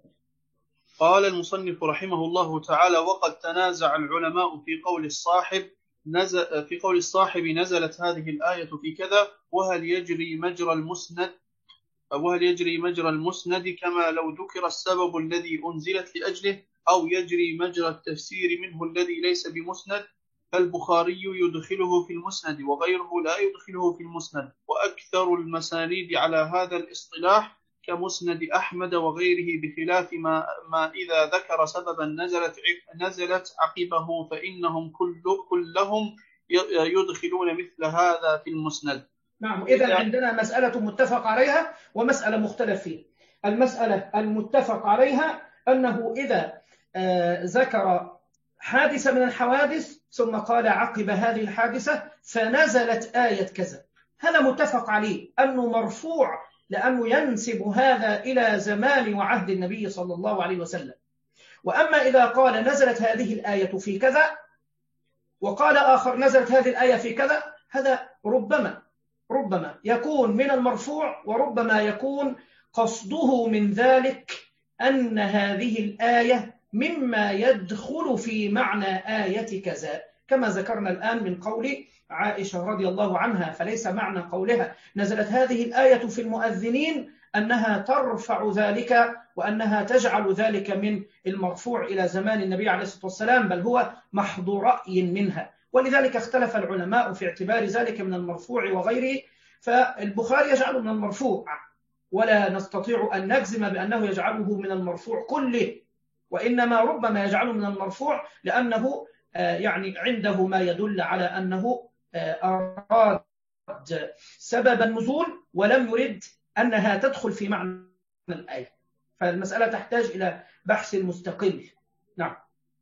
Speaker 3: قال المصنف رحمه الله تعالى: وقد تنازع العلماء في قول الصاحب نزل في قول الصاحب نزلت هذه الآية في كذا، وهل يجري مجرى المسند وهل يجري مجرى المسند كما لو ذكر السبب الذي أنزلت لأجله، أو يجري مجرى التفسير منه الذي ليس بمسند، فالبخاري يدخله في المسند وغيره لا يدخله في المسند، وأكثر المسانيد على هذا الاصطلاح كمسند أحمد وغيره، بخلاف ما, ما إذا ذكر سببا نزلت نزلت عقبه فإنهم كل كلهم يدخلون مثل هذا في المسند.
Speaker 4: نعم. إذا عندنا مسألة متفق عليها ومسألة مختلف فيها. المسألة المتفق عليها أنه إذا آه ذكر حادثة من الحوادث ثم قال عقب هذه الحادثة فنزلت آية كذا، هذا متفق عليه أنه مرفوع، لأنه ينسب هذا إلى زمان وعهد النبي صلى الله عليه وسلم. وأما إذا قال نزلت هذه الآية في كذا وقال آخر نزلت هذه الآية في كذا، هذا ربما ربما يكون من المرفوع، وربما يكون قصده من ذلك أن هذه الآية مما يدخل في معنى آية كذا، كما ذكرنا الآن من قول عائشة رضي الله عنها. فليس معنى قولها نزلت هذه الآية في المؤذنين أنها ترفع ذلك وأنها تجعل ذلك من المرفوع إلى زمان النبي عليه الصلاة والسلام، بل هو محض رأي منها، ولذلك اختلف العلماء في اعتبار ذلك من المرفوع وغيره. فالبخاري يجعله من المرفوع، ولا نستطيع أن نجزم بأنه يجعله من المرفوع كله، وإنما ربما يجعله من المرفوع لأنه يعني عنده ما يدل على أنه أراد سبب النزول ولم يرد أنها تدخل في معنى الآية، فالمسألة تحتاج إلى بحث مستقل. نعم.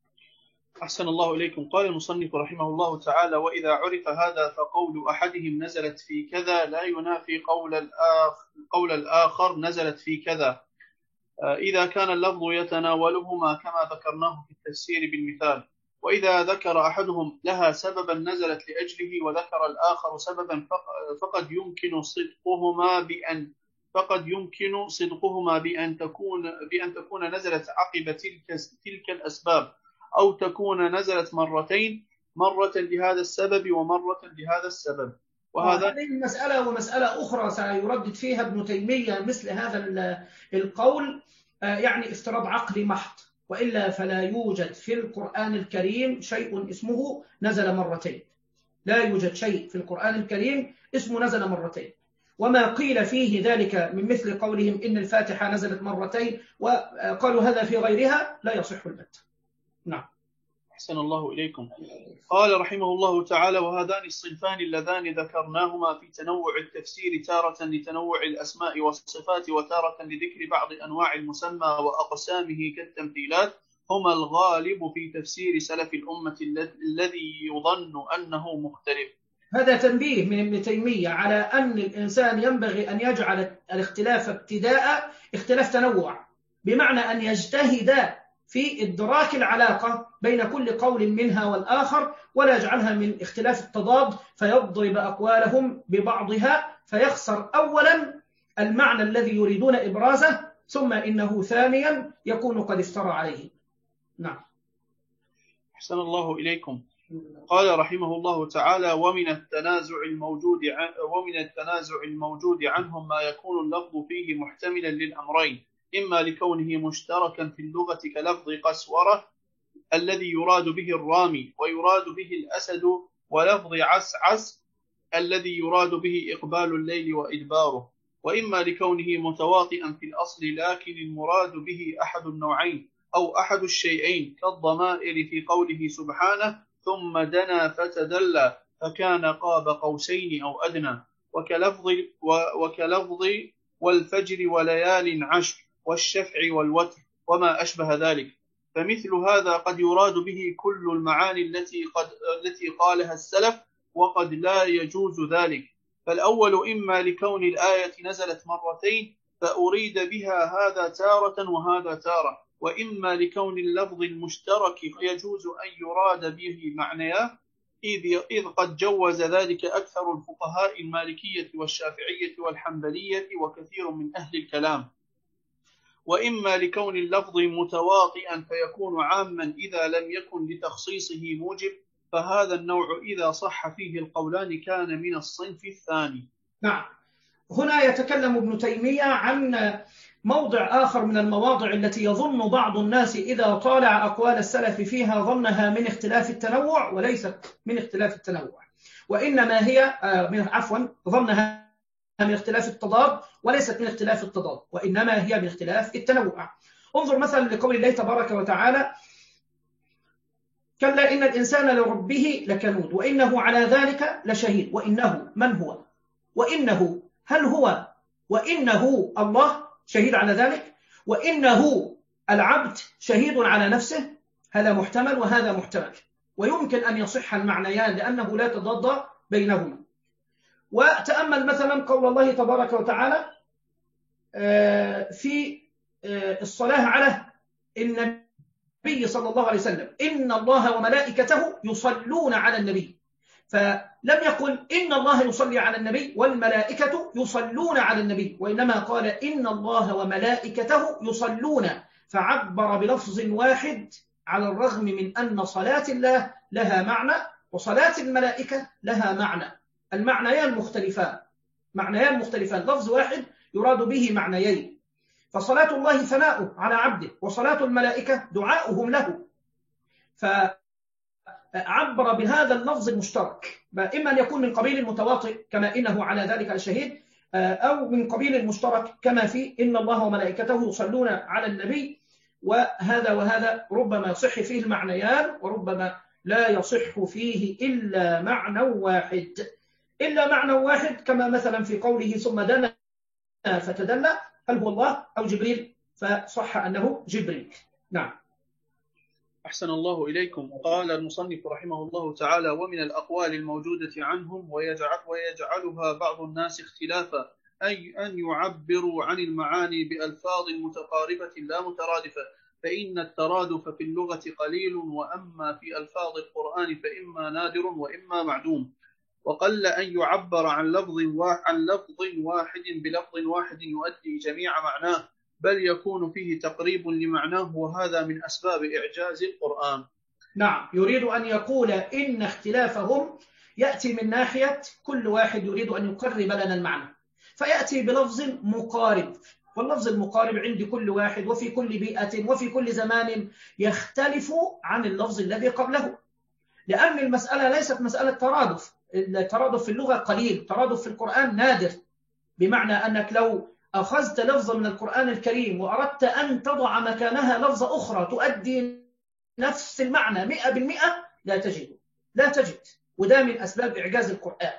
Speaker 3: أحسن الله إليكم. قال المصنف رحمه الله تعالى: وإذا عرف هذا فقول أحدهم نزلت في كذا لا ينافي قول الآخر, قول الآخر نزلت في كذا، إذا كان اللفظ يتناولهما كما ذكرناه في التفسير بالمثال. وإذا ذكر أحدهم لها سببا نزلت لأجله وذكر الآخر سببا فقد يمكن صدقهما بأن فقد يمكن صدقهما بأن تكون بأن تكون نزلت عقب تلك تلك الأسباب، أو تكون نزلت مرتين، مرة لهذا السبب ومرة لهذا السبب.
Speaker 4: وهذا هذه المسألة ومسألة أخرى سيردد فيها ابن تيمية مثل هذا القول، يعني افتراض عقلي محض، وإلا فلا يوجد في القرآن الكريم شيء اسمه نزل مرتين، لا يوجد شيء في القرآن الكريم اسمه نزل مرتين. وما قيل فيه ذلك من مثل قولهم إن الفاتحة نزلت مرتين وقالوا هذا في غيرها لا يصح البتة. نعم.
Speaker 3: أحسن الله إليكم. قال رحمه الله تعالى: وهذان الصنفان اللذان ذكرناهما في تنوع التفسير، تارة لتنوع الأسماء والصفات، وتارة لذكر بعض أنواع المسمى وأقسامه كالتمثيلات، هما الغالب في تفسير سلف الأمة الذي يظن أنه مختلف.
Speaker 4: هذا تنبيه من ابن تيمية على أن الإنسان ينبغي أن يجعل الاختلاف ابتداء اختلاف تنوع، بمعنى أن يجتهد في إدراك العلاقة بين كل قول منها والآخر، ولا يجعلها من اختلاف التضاد فيضرب أقوالهم ببعضها فيخسر أولا المعنى الذي يريدون إبرازه، ثم إنه ثانيا يكون قد افترى عليه. نعم.
Speaker 3: أحسن الله إليكم. قال رحمه الله تعالى: ومن التنازع الموجود عن ومن التنازع الموجود عنهم ما يكون اللفظ فيه محتملا للأمرين، إما لكونه مشتركا في اللغة كلفظ قسورة الذي يراد به الرامي ويراد به الأسد، ولفظ عسعس الذي يراد به إقبال الليل وإدباره، وإما لكونه متواطئا في الأصل لكن المراد به أحد النوعين، أو أحد الشيئين كالضمائر في قوله سبحانه ثم دنا فتدلى فكان قاب قوسين أو أدنى، وكلفظ, وكلفظ والفجر وليال عشر والشفع والوتر وما أشبه ذلك. فمثل هذا قد يراد به كل المعاني التي, قد التي قالها السلف، وقد لا يجوز ذلك. فالأول إما لكون الآية نزلت مرتين فأريد بها هذا تارة وهذا تارة، وإما لكون اللفظ المشترك يجوز أن يراد به معناه، إذ قد جوز ذلك أكثر الفقهاء المالكية والشافعية والحنبلية وكثير من أهل الكلام. وإما لكون اللفظ متواطئا فيكون عاما إذا لم يكن لتخصيصه موجب، فهذا النوع إذا صح فيه القولان كان من الصنف الثاني.
Speaker 4: نعم. هنا يتكلم ابن تيمية عن موضع آخر من المواضع التي يظن بعض الناس إذا طالع أقوال السلف فيها ظنها من اختلاف التنوع، وليست من اختلاف التنوع، وإنما هي من عفوا ظنها من اختلاف التضاد، وليست من اختلاف التضاد، وإنما هي من اختلاف التنوع. انظر مثلا لقول الله تبارك وتعالى كلا إن الإنسان لربه لكنود وإنه على ذلك لشهيد. وإنه من هو؟ وإنه هل هو وإنه الله شهيد على ذلك؟ وإنه العبد شهيد على نفسه؟ هذا محتمل وهذا محتمل، ويمكن أن يصح المعنيان لأنه لا تضاد بينهما. وتأمل مثلا قول الله تبارك وتعالى في الصلاة على النبي صلى الله عليه وسلم إن الله وملائكته يصلون على النبي، فلم يقل إن الله يصلي على النبي والملائكة يصلون على النبي، وإنما قال إن الله وملائكته يصلون، فعبر بلفظ واحد على الرغم من أن صلاة الله لها معنى وصلاة الملائكة لها معنى، المعنيان مختلفان، معنيان مختلفان، لفظ واحد يراد به معنيين. فصلاة الله ثناؤه على عبده، وصلاة الملائكة دعاؤهم له، فعبر بهذا اللفظ المشترك، إما أن يكون من قبيل المتواطئ كما إنه على ذلك الشهيد، أو من قبيل المشترك كما في إن الله وملائكته يصلون على النبي. وهذا وهذا ربما يصح فيه المعنيان وربما لا يصح فيه إلا معنى واحد، إلا معنى واحد كما مثلا في قوله ثم دنا فتدلى، هل هو الله أو جبريل؟ فصح أنه جبريل. نعم.
Speaker 3: أحسن الله إليكم. قال المصنف رحمه الله تعالى ومن الأقوال الموجودة عنهم ويجعل ويجعلها بعض الناس اختلافا أي أن يعبروا عن المعاني بألفاظ متقاربة لا مترادفة، فإن الترادف في اللغة قليل، وأما في ألفاظ القرآن فإما نادر وإما معدوم. وقل أن يعبر عن لفظ عن لفظ واحد بلفظ واحد يؤدي جميع معناه، بل يكون فيه تقريب لمعناه، وهذا من أسباب إعجاز القرآن.
Speaker 4: نعم، يريد أن يقول إن اختلافهم يأتي من ناحية كل واحد يريد أن يقرب لنا المعنى، فيأتي بلفظ مقارب، واللفظ المقارب عند كل واحد وفي كل بيئة وفي كل زمان يختلف عن اللفظ الذي قبله، لأن المسألة ليست مسألة ترادف، الترادف في اللغة قليل، الترادف في القرآن نادر، بمعنى أنك لو أخذت لفظا من القرآن الكريم وأردت أن تضع مكانها لفظة أخرى تؤدي نفس المعنى مئة بالمئة لا تجد لا تجد وده من أسباب إعجاز القرآن،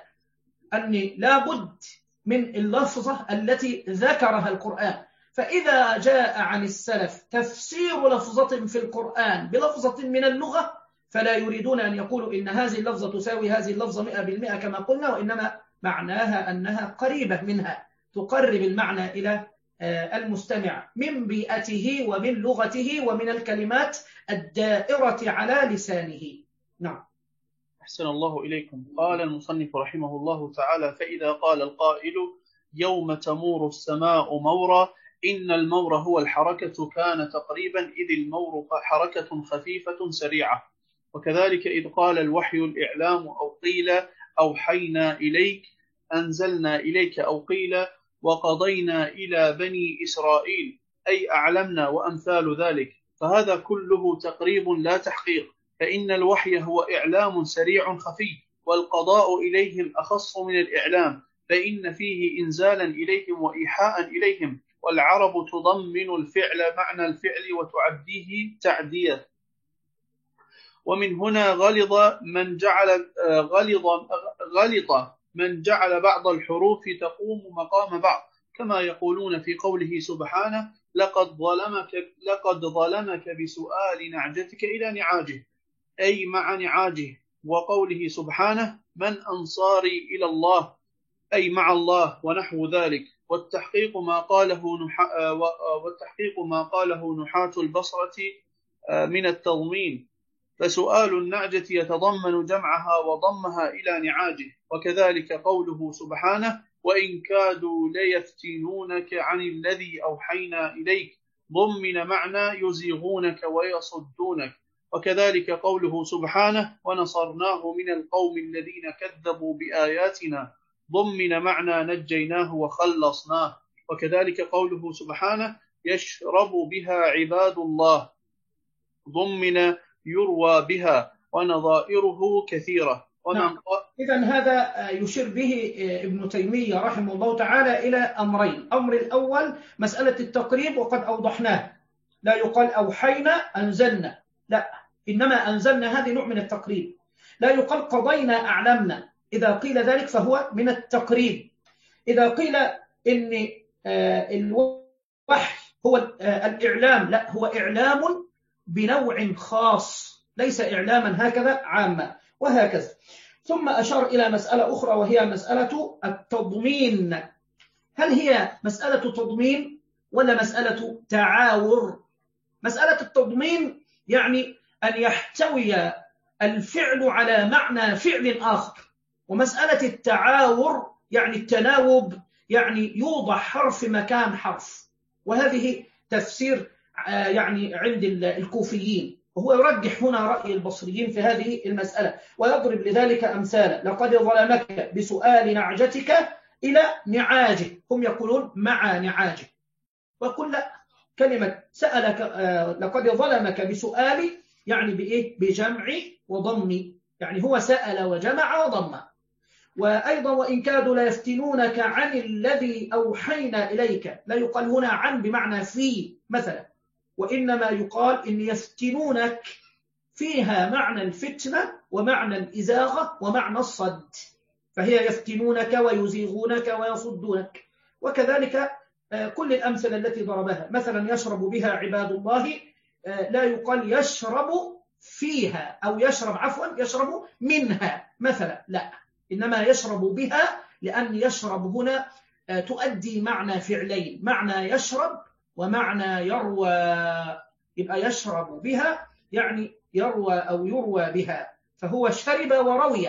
Speaker 4: أني لابد من اللفظة التي ذكرها القرآن. فإذا جاء عن السلف تفسير لفظة في القرآن بلفظة من اللغة فلا يريدون أن يقولوا إن هذه اللفظة تساوي هذه اللفظة مئة بالمئة كما قلنا، وإنما معناها أنها قريبة منها، تقرب المعنى إلى المستمع من بيئته ومن لغته ومن الكلمات الدائرة على لسانه. نعم.
Speaker 3: أحسن الله إليكم. قال المصنف رحمه الله تعالى فإذا قال القائل يوم تمور السماء مورا، إن المور هو الحركة كان تقريبا، إذ المور حركة خفيفة سريعة. وكذلك إذ قال الوحي الإعلام، أو قيل أوحينا إليك، أنزلنا إليك، أو قيل وقضينا إلى بني إسرائيل، أي أعلمنا، وأمثال ذلك، فهذا كله تقريب لا تحقيق، فإن الوحي هو إعلام سريع خفي، والقضاء إليه الأخص من الإعلام، فإن فيه إنزالا إليهم وإيحاء إليهم، والعرب تضمن الفعل معنى الفعل وتعديه تعدية. ومن هنا غلظ من جعل غلظ غلط من جعل بعض الحروف تقوم مقام بعض، كما يقولون في قوله سبحانه: لقد ظلمك لقد ظلمك بسؤال نعجتك إلى نعاجه، أي مع نعاجه. وقوله سبحانه: من أنصاري إلى الله، أي مع الله، ونحو ذلك. والتحقيق ما قاله نحا والتحقيق ما قاله نحاة البصرة من التضمين، فسؤال النعجة يتضمن جمعها وضمها إلى نعاجه. وكذلك قوله سبحانه: وإن كادوا ليفتنونك عن الذي أوحينا إليك، ضمن معنى يزيغونك ويصدونك. وكذلك قوله سبحانه: ونصرناه من القوم الذين كذبوا بآياتنا، ضمن معنى نجيناه وخلصناه. وكذلك قوله سبحانه: يشرب بها عباد الله، ضمن يروى بها، ونظائره كثيرة.
Speaker 4: نعم. إذن هذا يشير به ابن تيمية رحمه الله تعالى إلى أمرين. أمر الأول مسألة التقريب، وقد أوضحناه، لا يقال أوحينا أنزلنا، لا، إنما أنزلنا هذه نوع من التقريب. لا يقال قضينا أعلمنا، إذا قيل ذلك فهو من التقريب. إذا قيل إن الوحي هو الإعلام، لا، هو إعلام بنوع خاص، ليس إعلاما هكذا عاما، وهكذا. ثم أشار إلى مسألة أخرى، وهي مسألة التضمين. هل هي مسألة تضمين ولا مسألة تعاور؟ مسألة التضمين يعني أن يحتوي الفعل على معنى فعل آخر، ومسألة التعاور يعني التناوب، يعني يوضع حرف مكان حرف. وهذه تفسير يعني عند الكوفيين، وهو يرجح هنا رأي البصريين في هذه المسألة، ويضرب لذلك أمثالا: لقد ظلمك بسؤال نعجتك إلى نعاجه، هم يقولون مع نعاجه. ويقول لا، كلمة سألك لقد ظلمك بسؤال يعني بإيه؟ بجمع وضم، يعني هو سأل وجمع وضم. وأيضا وإن كادوا ليفتنونك عن الذي أوحينا إليك، لا يقال هنا عن بمعنى في مثلا، وإنما يقال إن يفتنونك فيها معنى الفتنة ومعنى الإزاغة ومعنى الصد، فهي يفتنونك ويزيغونك ويصدونك. وكذلك كل الأمثلة التي ضربها، مثلا يشرب بها عباد الله، لا يقال يشرب فيها أو يشرب عفوا يشرب منها مثلا، لا، إنما يشرب بها، لأن يشرب هنا تؤدي معنى فعلين، معنى يشرب ومعنى يروى. يبقى يشرب بها يعني يروى أو يروى بها، فهو شرب وروي،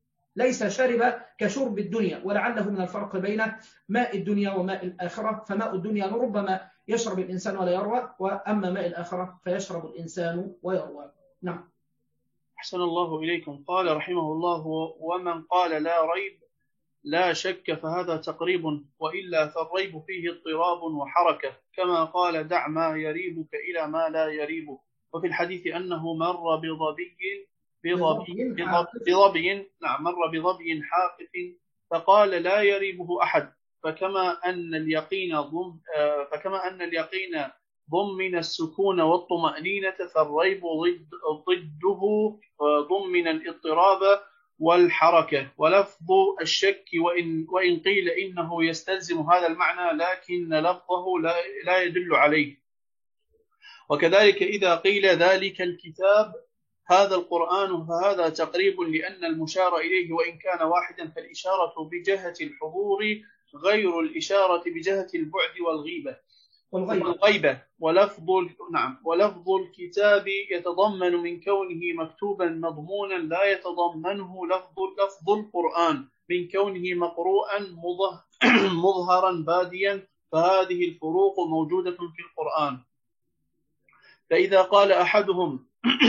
Speaker 4: ليس شرب كشرب الدنيا. ولعله من الفرق بين ماء الدنيا وماء الآخرة، فماء الدنيا ربما يشرب الإنسان ولا يروى، وأما ماء الآخرة فيشرب الإنسان ويروى. نعم.
Speaker 3: أحسن الله إليكم. قال رحمه الله: ومن قال لا ريب لا شك فهذا تقريب، وإلا فالريب فيه اضطراب وحركة، كما قال: دع ما يريبك إلى ما لا يريبك. وفي الحديث أنه مر بظبي بظبي بظبي نعم مر بظبي حاقف فقال: لا يريبه أحد. فكما أن اليقين ضم فكما أن اليقين ضمن السكون والطمأنينة، فالريب ضد ضده ضمن الاضطراب والحركة. ولفظ الشك وإن وإن قيل إنه يستلزم هذا المعنى، لكن لفظه لا, لا يدل عليه. وكذلك إذا قيل ذلك الكتاب هذا القرآن فهذا تقريب، لأن المشار إليه وإن كان واحدا فالإشارة بجهة الحضور غير الإشارة بجهة البعد والغيبة والغيبة. ولفظ نعم ولفظ الكتاب يتضمن من كونه مكتوبا مضمونا لا يتضمنه لفظ لفظ القرآن من كونه مقروءا مظهرا باديا، فهذه الفروق موجودة في القرآن. فإذا قال أحدهم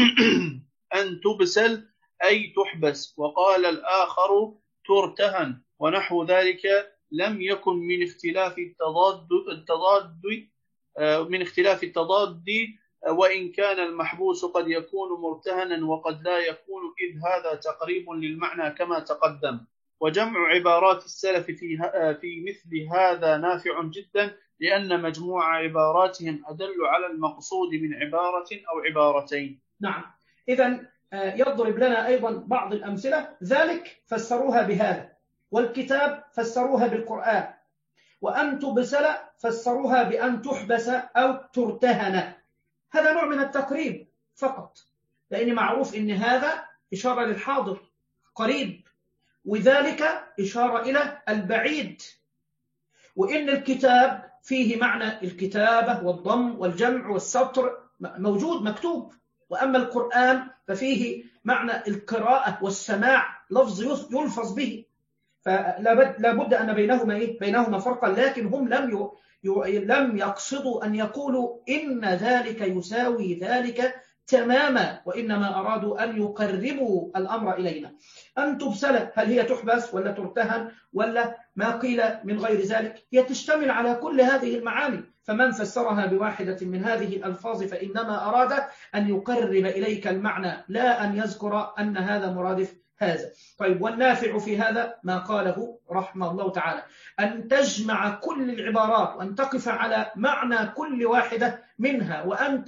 Speaker 3: أن تبسل أي تحبس، وقال الآخر ترتهن ونحو ذلك، لم يكن من اختلاف التضاد التضاد من اختلاف التضاد وإن كان المحبوس قد يكون مرتهنا وقد لا يكون، إذ هذا تقريب للمعنى كما تقدم. وجمع عبارات السلف في في مثل هذا نافع جدا، لأن مجموع عباراتهم أدل على المقصود من عبارة أو عبارتين.
Speaker 4: نعم، إذن يضرب لنا أيضا بعض الأمثلة. ذلك فسروها بهذا، والكتاب فسروها بالقرآن، وأن تبسل فسروها بأن تحبس أو ترتهن. هذا نوع من التقريب فقط، لأن معروف أن هذا إشارة للحاضر قريب، وذلك إشارة إلى البعيد، وإن الكتاب فيه معنى الكتابة والضم والجمع والسطر موجود مكتوب، وأما القرآن ففيه معنى القراءة والسماع، لفظ يلفظ به، فلا بد أن بينهما إيه؟ بينهما فرقا، لكن هم لم لم يقصدوا أن يقولوا إن ذلك يساوي ذلك تماما، وإنما أرادوا أن يقربوا الأمر إلينا. أن تبسل هل هي تحبس ولا ترتهن ولا ما قيل من غير ذلك؟ هي تشتمل على كل هذه المعاني، فمن فسرها بواحدة من هذه الألفاظ فإنما أراد أن يقرب إليك المعنى، لا أن يذكر أن هذا مرادف هذا. طيب، والنافع في هذا ما قاله رحمه الله تعالى، أن تجمع كل العبارات وأن تقف على معنى كل واحدة منها، وأن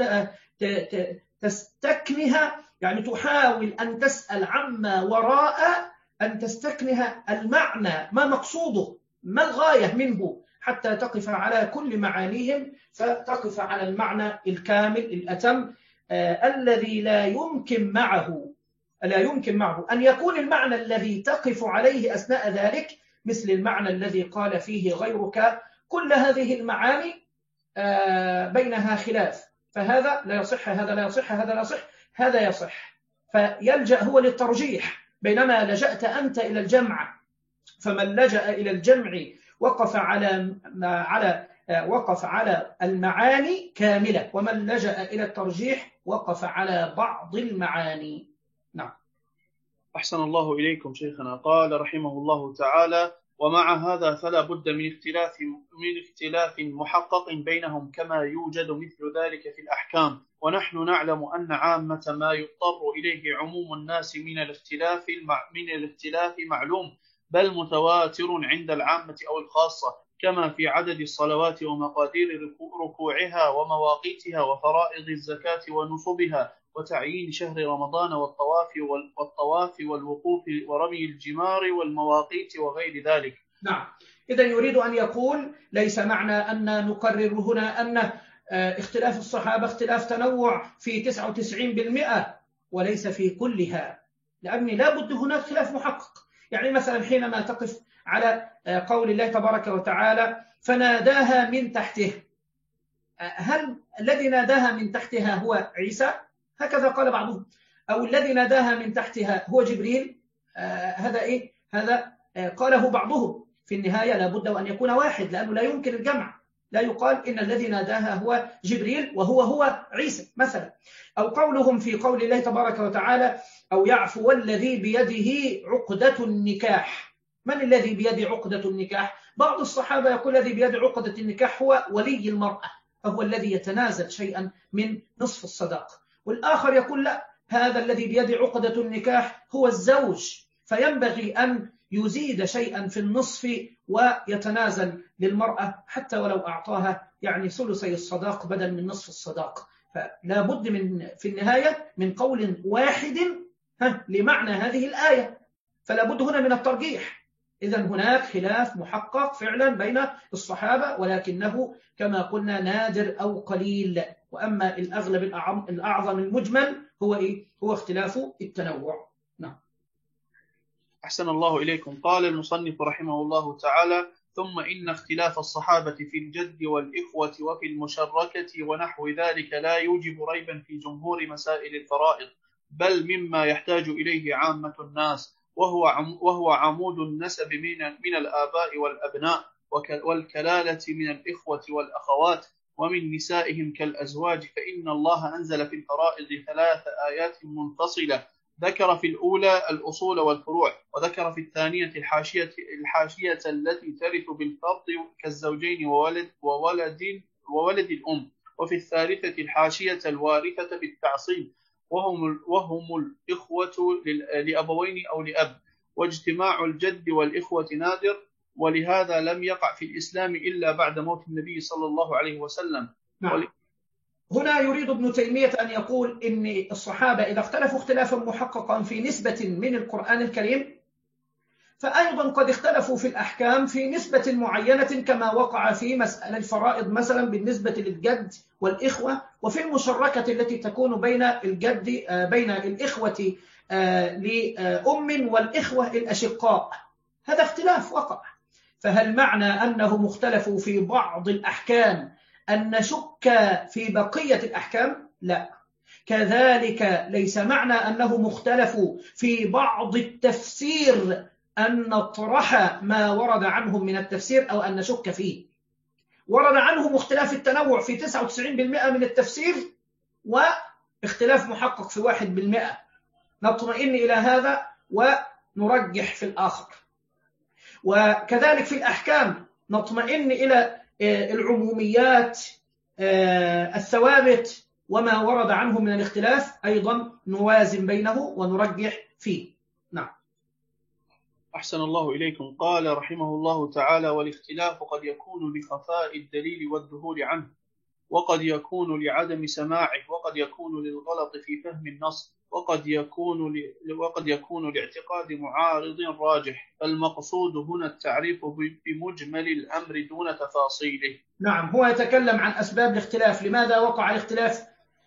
Speaker 4: تستكنها، يعني تحاول أن تسأل عما وراء أن تستكنها المعنى، ما مقصوده، ما الغاية منه، حتى تقف على كل معانيهم، فتقف على المعنى الكامل الأتم آه الذي لا يمكن معه لا يمكن معه أن يكون المعنى الذي تقف عليه أثناء ذلك مثل المعنى الذي قال فيه غيرك. كل هذه المعاني آه بينها خلاف، فهذا لا يصح، هذا لا يصح، هذا لا يصح، هذا يصح، فيلجأ هو للترجيح، بينما لجأت أنت إلى الجمع، فمن لجأ إلى الجمع وقف على على وقف على المعاني كاملة، ومن لجأ إلى الترجيح وقف على بعض المعاني. نعم.
Speaker 3: أحسن الله إليكم شيخنا. قال رحمه الله تعالى: ومع هذا فلا بد من اختلاف من اختلاف محقق بينهم كما يوجد مثل ذلك في الأحكام، ونحن نعلم أن عامة ما يضطر إليه عموم الناس من الاختلاف من الاختلاف معلوم، بل متواتر عند العامة أو الخاصة، كما في عدد الصلوات ومقادير ركوعها ومواقيتها وفرائض الزكاة ونصبها وتعيين شهر رمضان والطواف والطواف والوقوف ورمي الجمار والمواقيت وغير ذلك.
Speaker 4: نعم، إذا يريد أن يقول ليس معنى أن نقرر هنا أن اختلاف الصحابة اختلاف تنوع في تسعة وتسعين بالمئة وليس في كلها، لأن لا بد هناك خلاف محقق. يعني مثلا حينما تقف على قول الله تبارك وتعالى فناداها من تحته، هل الذي ناداها من تحتها هو عيسى؟ هكذا قال بعضهم. أو الذي ناداها من تحتها هو جبريل؟ آه هذا إيه؟ هذا آه قاله بعضهم. في النهاية لابد أن يكون واحد، لأنه لا يمكن الجمع، لا يقال إن الذي ناداها هو جبريل وهو هو عيسى مثلا. أو قولهم في قول الله تبارك وتعالى أو يعفو الذي بيده عقدة النكاح. من الذي بيده عقدة النكاح؟ بعض الصحابة يقول الذي بيده عقدة النكاح هو ولي المرأة، فهو الذي يتنازل شيئا من نصف الصداق. والآخر يقول لا، هذا الذي بيده عقدة النكاح هو الزوج، فينبغي أن يزيد شيئا في النصف ويتنازل للمرأة حتى ولو أعطاها يعني ثلثي الصداق بدل من نصف الصداق. فلا بد من في النهاية من قول واحد لمعنى هذه الآية، فلا بد هنا من الترجيح. إذن هناك خلاف محقق فعلا بين الصحابة، ولكنه كما قلنا نادر أو قليل. وأما الأغلب الأعظم المجمل هو إيه؟ هو اختلاف التنوع. نعم.
Speaker 3: أحسن الله إليكم. قال المصنف رحمه الله تعالى: ثم إن اختلاف الصحابة في الجد والإخوة وفي المشركة ونحو ذلك لا يوجب ريبا في جمهور مسائل الفرائض، بل مما يحتاج إليه عامة الناس، وهو وهو عمود النسب من من الآباء والأبناء، والكلالة من الإخوة والأخوات، ومن نسائهم كالأزواج. فإن الله أنزل في الفرائض ثلاث آيات منفصلة، ذكر في الأولى الأصول والفروع، وذكر في الثانية الحاشية الحاشية التي ترث بالفرض كالزوجين وولد وولد وولد الأم، وفي الثالثة الحاشية الوارثة بالتعصيب، وهم وهم الإخوة لأبوين أو لأب. واجتماع الجد والإخوة نادر، ولهذا لم يقع في الإسلام إلا بعد موت النبي صلى الله عليه وسلم.
Speaker 4: نعم.
Speaker 3: ول...
Speaker 4: هنا يريد ابن تيمية أن يقول إن الصحابة إذا اختلفوا اختلافا محققا في نسبة من القرآن الكريم، فأيضا قد اختلفوا في الأحكام في نسبة معينة، كما وقع في مسألة الفرائض مثلا بالنسبة للجد والإخوة، وفي المشركة التي تكون بين الجد بين الإخوة لأم والإخوة الأشقاء. هذا اختلاف وقع. فهل معنى أنهم اختلفوا في بعض الأحكام أن نشك في بقية الأحكام؟ لا. كذلك ليس معنى أنهم اختلفوا في بعض التفسير أن نطرح ما ورد عنهم من التفسير أو أن نشك فيه. ورد عنهم اختلاف التنوع في تسعة وتسعين بالمئة من التفسير، واختلاف محقق في واحد بالمئة. نطمئن إلى هذا ونرجح في الآخر. وكذلك في الأحكام نطمئن إلى العموميات الثوابت، وما ورد عنه من الاختلاف أيضا نوازن بينه ونرجح فيه. نعم.
Speaker 3: أحسن الله إليكم. قال رحمه الله تعالى: والاختلاف قد يكون لخفاء الدليل والذهول عنه، وقد يكون لعدم سماعه، وقد يكون للغلط في فهم النص، وقد يكون ل... وقد يكون لاعتقاد معارض راجح. فالمقصود هنا التعريف بمجمل الأمر دون تفاصيله.
Speaker 4: نعم، هو يتكلم عن أسباب الاختلاف، لماذا وقع الاختلاف.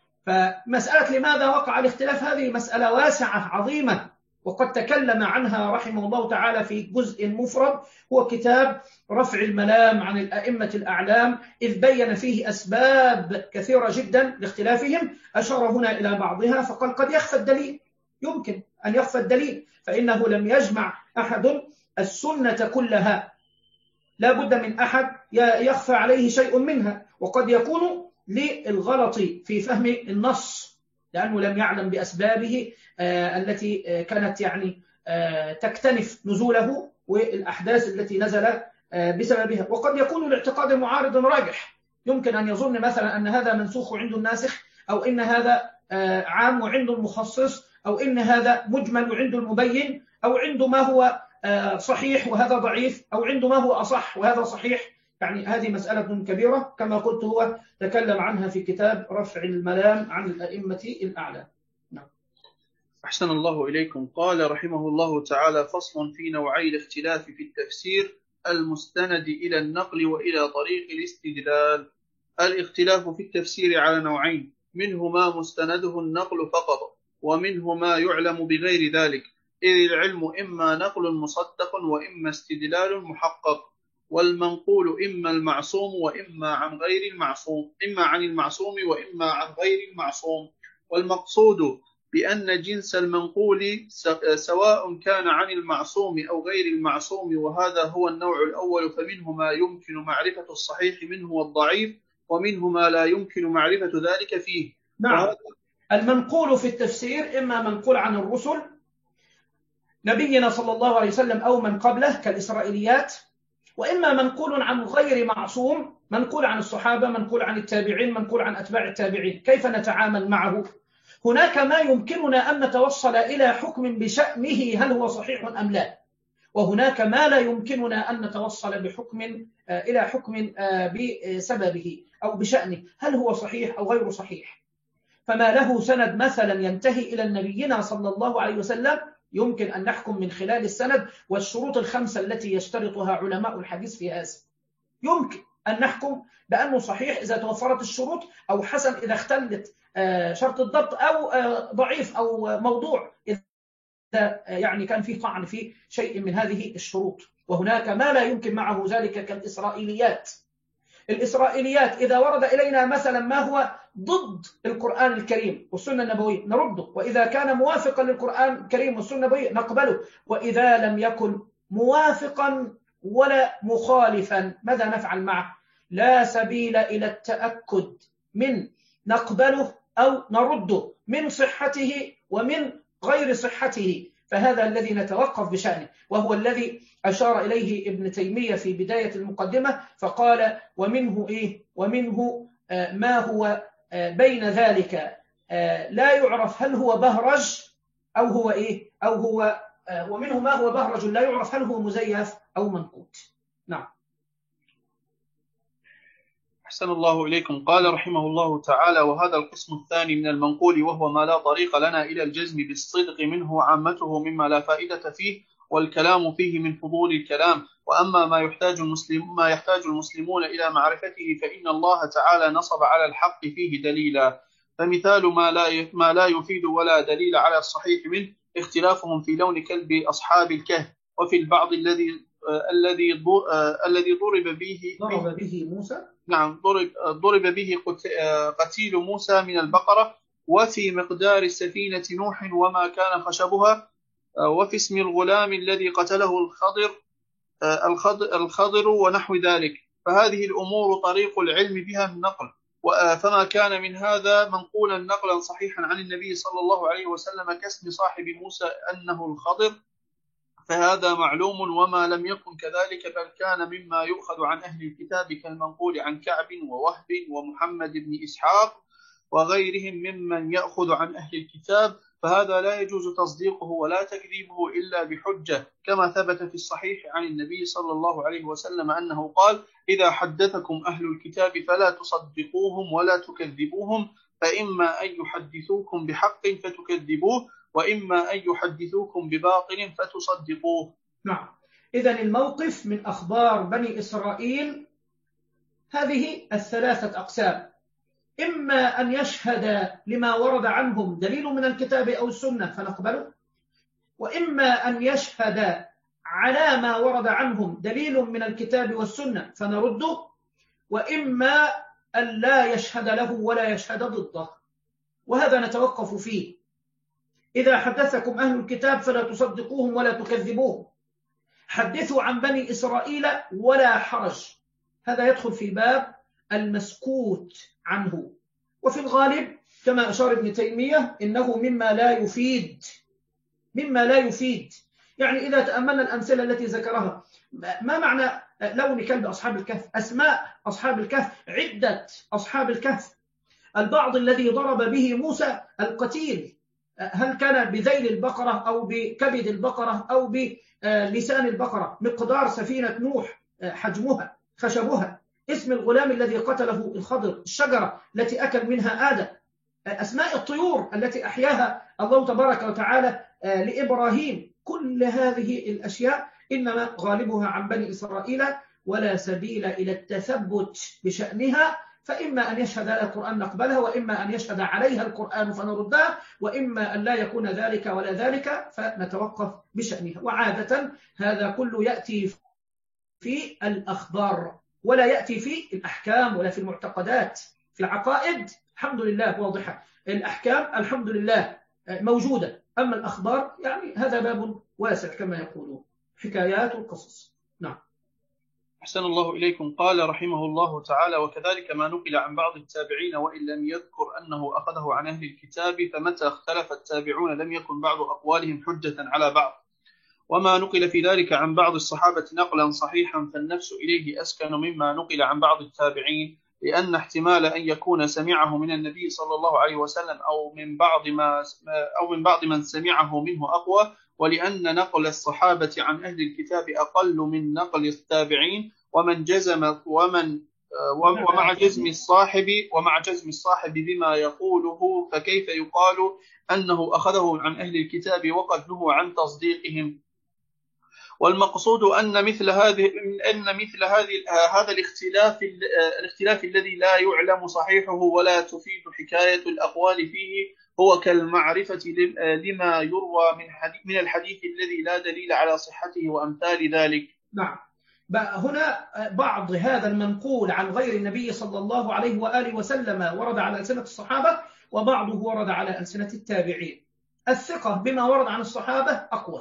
Speaker 4: فمسألة لماذا وقع الاختلاف هذه مسألة واسعة عظيمة، وقد تكلم عنها رحمه الله تعالى في جزء مفرد هو كتاب رفع الملام عن الأئمة الأعلام، إذ بين فيه أسباب كثيرة جدا لاختلافهم، أشار هنا إلى بعضها فقال قد يخفى الدليل، يمكن أن يخفى الدليل، فإنه لم يجمع أحد السنة كلها، لا بد من أحد يخفى عليه شيء منها، وقد يكون للغلط في فهم النص لأنه لم يعلم بأسبابه آه التي كانت يعني آه تكتنف نزوله والأحداث التي نزل آه بسببها. وقد يكون لاعتقاد معارض راجح، يمكن أن يظن مثلا أن هذا منسوخ عند الناسخ، أو إن هذا آه عام عند المخصص، أو إن هذا مجمل عند المبين، أو عنده ما هو آه صحيح وهذا ضعيف، أو عنده ما هو أصح وهذا صحيح. يعني هذه مسألة كبيرة كما قلت، هو تكلم عنها في كتاب رفع الملام عن الأئمة الأعلام. نعم.
Speaker 3: أحسن الله إليكم. قال رحمه الله تعالى: فصل في نوعي الاختلاف في التفسير المستند إلى النقل وإلى طريق الاستدلال. الاختلاف في التفسير على نوعين: منه ما مستنده النقل فقط، ومنه ما يعلم بغير ذلك، إذ العلم إما نقل مصدق وإما استدلال محقق، والمنقول إما المعصوم وإما عن غير المعصوم، إما عن المعصوم وإما عن غير المعصوم. والمقصود بأن جنس المنقول سواء كان عن المعصوم أو غير المعصوم، وهذا هو النوع الأول، فمنه ما يمكن معرفة الصحيح منه والضعيف، ومنه ما لا يمكن معرفة ذلك فيه.
Speaker 4: نعم. المنقول في التفسير إما منقول عن الرسل نبينا صلى الله عليه وسلم أو من قبله كالإسرائيليات، وإما منقول عن غير معصوم، منقول عن الصحابة، منقول عن التابعين، منقول عن أتباع التابعين. كيف نتعامل معه؟ هناك ما يمكننا أن نتوصل إلى حكم بشأنه هل هو صحيح أم لا، وهناك ما لا يمكننا أن نتوصل بحكم إلى حكم بسببه أو بشأنه هل هو صحيح أو غير صحيح. فما له سند مثلا ينتهي إلى نبينا صلى الله عليه وسلم يمكن أن نحكم من خلال السند والشروط الخمسة التي يشترطها علماء الحديث في هذا. يمكن أن نحكم بأنه صحيح إذا توفرت الشروط، أو حسن إذا اختلت شرط الضبط، أو ضعيف أو موضوع إذا يعني كان فيه طعن في شيء من هذه الشروط. وهناك ما لا يمكن معه ذلك كالإسرائيليات. الإسرائيليات إذا ورد إلينا مثلا ما هو ضد القرآن الكريم والسنة النبوية نرده، وإذا كان موافقا للقرآن الكريم والسنة النبوية نقبله، وإذا لم يكن موافقا ولا مخالفا ماذا نفعل معه؟ لا سبيل إلى التأكد من نقبله أو نرده من صحته ومن غير صحته، فهذا الذي نتوقف بشأنه، وهو الذي أشار إليه ابن تيمية في بداية المقدمة فقال: ومنه إيه؟ ومنه آه ما هو آه بين ذلك آه لا يعرف هل هو بهرج أو هو إيه؟ أو هو آه ومنه ما هو بهرج لا يعرف هل هو مزيف أو منقوط. نعم.
Speaker 3: أحسن الله إليكم. قال رحمه الله تعالى: وهذا القسم الثاني من المنقول، وهو ما لا طريق لنا إلى الجزم بالصدق منه عامته مما لا فائدة فيه والكلام فيه من فضول الكلام. وأما ما يحتاج المسلم ما يحتاج المسلمون إلى معرفته فإن الله تعالى نصب على الحق فيه دليلا. فمثال ما لا ما لا يفيد ولا دليل على الصحيح منه اختلافهم في لون كلب أصحاب الكهف، وفي البعض الذي الذي الذي ضرب به
Speaker 4: ضرب به موسى
Speaker 3: نعم ضرب ضرب به قتيل موسى من البقرة، وفي مقدار السفينة نوح وما كان خشبها، وفي اسم الغلام الذي قتله الخضر الخضر ونحو ذلك. فهذه الأمور طريق العلم بها النقل، فما كان من هذا منقولا نقلا صحيحا عن النبي صلى الله عليه وسلم كاسم صاحب موسى أنه الخضر فهذا معلوم، وما لم يكن كذلك بل كان مما يؤخذ عن أهل الكتاب كالمنقول عن كعب ووهب ومحمد بن إسحاق وغيرهم ممن يأخذ عن أهل الكتاب، فهذا لا يجوز تصديقه ولا تكذيبه إلا بحجة، كما ثبت في الصحيح عن النبي صلى الله عليه وسلم أنه قال: إذا حدثكم أهل الكتاب فلا تصدقوهم ولا تكذبوهم، فإما أن يحدثوكم بحق فتكذبوه، وإما أن يحدثوكم بباطل فتصدقوه.
Speaker 4: نعم. إذن الموقف من أخبار بني إسرائيل هذه الثلاثة أقسام: إما أن يشهد لما ورد عنهم دليل من الكتاب أو السنة فنقبله، وإما أن يشهد على ما ورد عنهم دليل من الكتاب والسنة فنرده، وإما أن لا يشهد له ولا يشهد ضده، وهذا نتوقف فيه. إذا حدثكم أهل الكتاب فلا تصدقوهم ولا تكذبوهم، حدثوا عن بني إسرائيل ولا حرج، هذا يدخل في باب المسكوت عنه. وفي الغالب كما أشار ابن تيمية إنه مما لا يفيد مما لا يفيد يعني إذا تأملنا الأمثلة التي ذكرها، ما معنى لون كلب أصحاب الكهف؟ أسماء أصحاب الكهف عدة أصحاب الكهف. البعض الذي ضرب به موسى القتيل، هل كان بذيل البقرة أو بكبد البقرة أو بلسان البقرة؟ مقدار سفينة نوح حجمها خشبها. اسم الغلام الذي قتله الخضر، الشجرة التي أكل منها آدم، أسماء الطيور التي أحياها الله تبارك وتعالى لإبراهيم. كل هذه الأشياء إنما غالبها عن بني إسرائيل، ولا سبيل إلى التثبت بشأنها، فإما أن يشهد لها القرآن نقبلها، وإما أن يشهد عليها القرآن فنردها، وإما أن لا يكون ذلك ولا ذلك فنتوقف بشأنها. وعادة هذا كله يأتي في الأخبار ولا يأتي في الأحكام ولا في المعتقدات. في العقائد الحمد لله واضحة، الأحكام الحمد لله موجودة، أما الأخبار يعني هذا باب واسع كما يقولون، حكايات والقصص. نعم.
Speaker 3: أحسن الله إليكم. قال رحمه الله تعالى: وكذلك ما نقل عن بعض التابعين وإن لم يذكر أنه أخذه عن أهل الكتاب، فمتى اختلف التابعون لم يكن بعض أقوالهم حجة على بعض. وما نقل في ذلك عن بعض الصحابة نقلا صحيحا فالنفس إليه أسكن مما نقل عن بعض التابعين، لأن احتمال أن يكون سمعه من النبي صلى الله عليه وسلم أو من بعض ما أو من بعض من سمعه منه أقوى، ولأن نقل الصحابة عن أهل الكتاب أقل من نقل التابعين، ومن جزم ومن ومع جزم الصاحب ومع جزم الصاحب بما يقوله، فكيف يقال أنه أخذه عن أهل الكتاب وقد نهوا عن تصديقهم؟ والمقصود أن مثل هذه أن مثل هذه هذا الاختلاف الاختلاف الذي لا يعلم صحيحه ولا تفيد حكاية الأقوال فيه هو كالمعرفة لما يروى من من الحديث الذي لا دليل على صحته وأمثال ذلك.
Speaker 4: نعم. هنا بعض هذا المنقول عن غير النبي صلى الله عليه وآله وسلم ورد على ألسنة الصحابة، وبعضه ورد على ألسنة التابعين. الثقة بما ورد عن الصحابة أقوى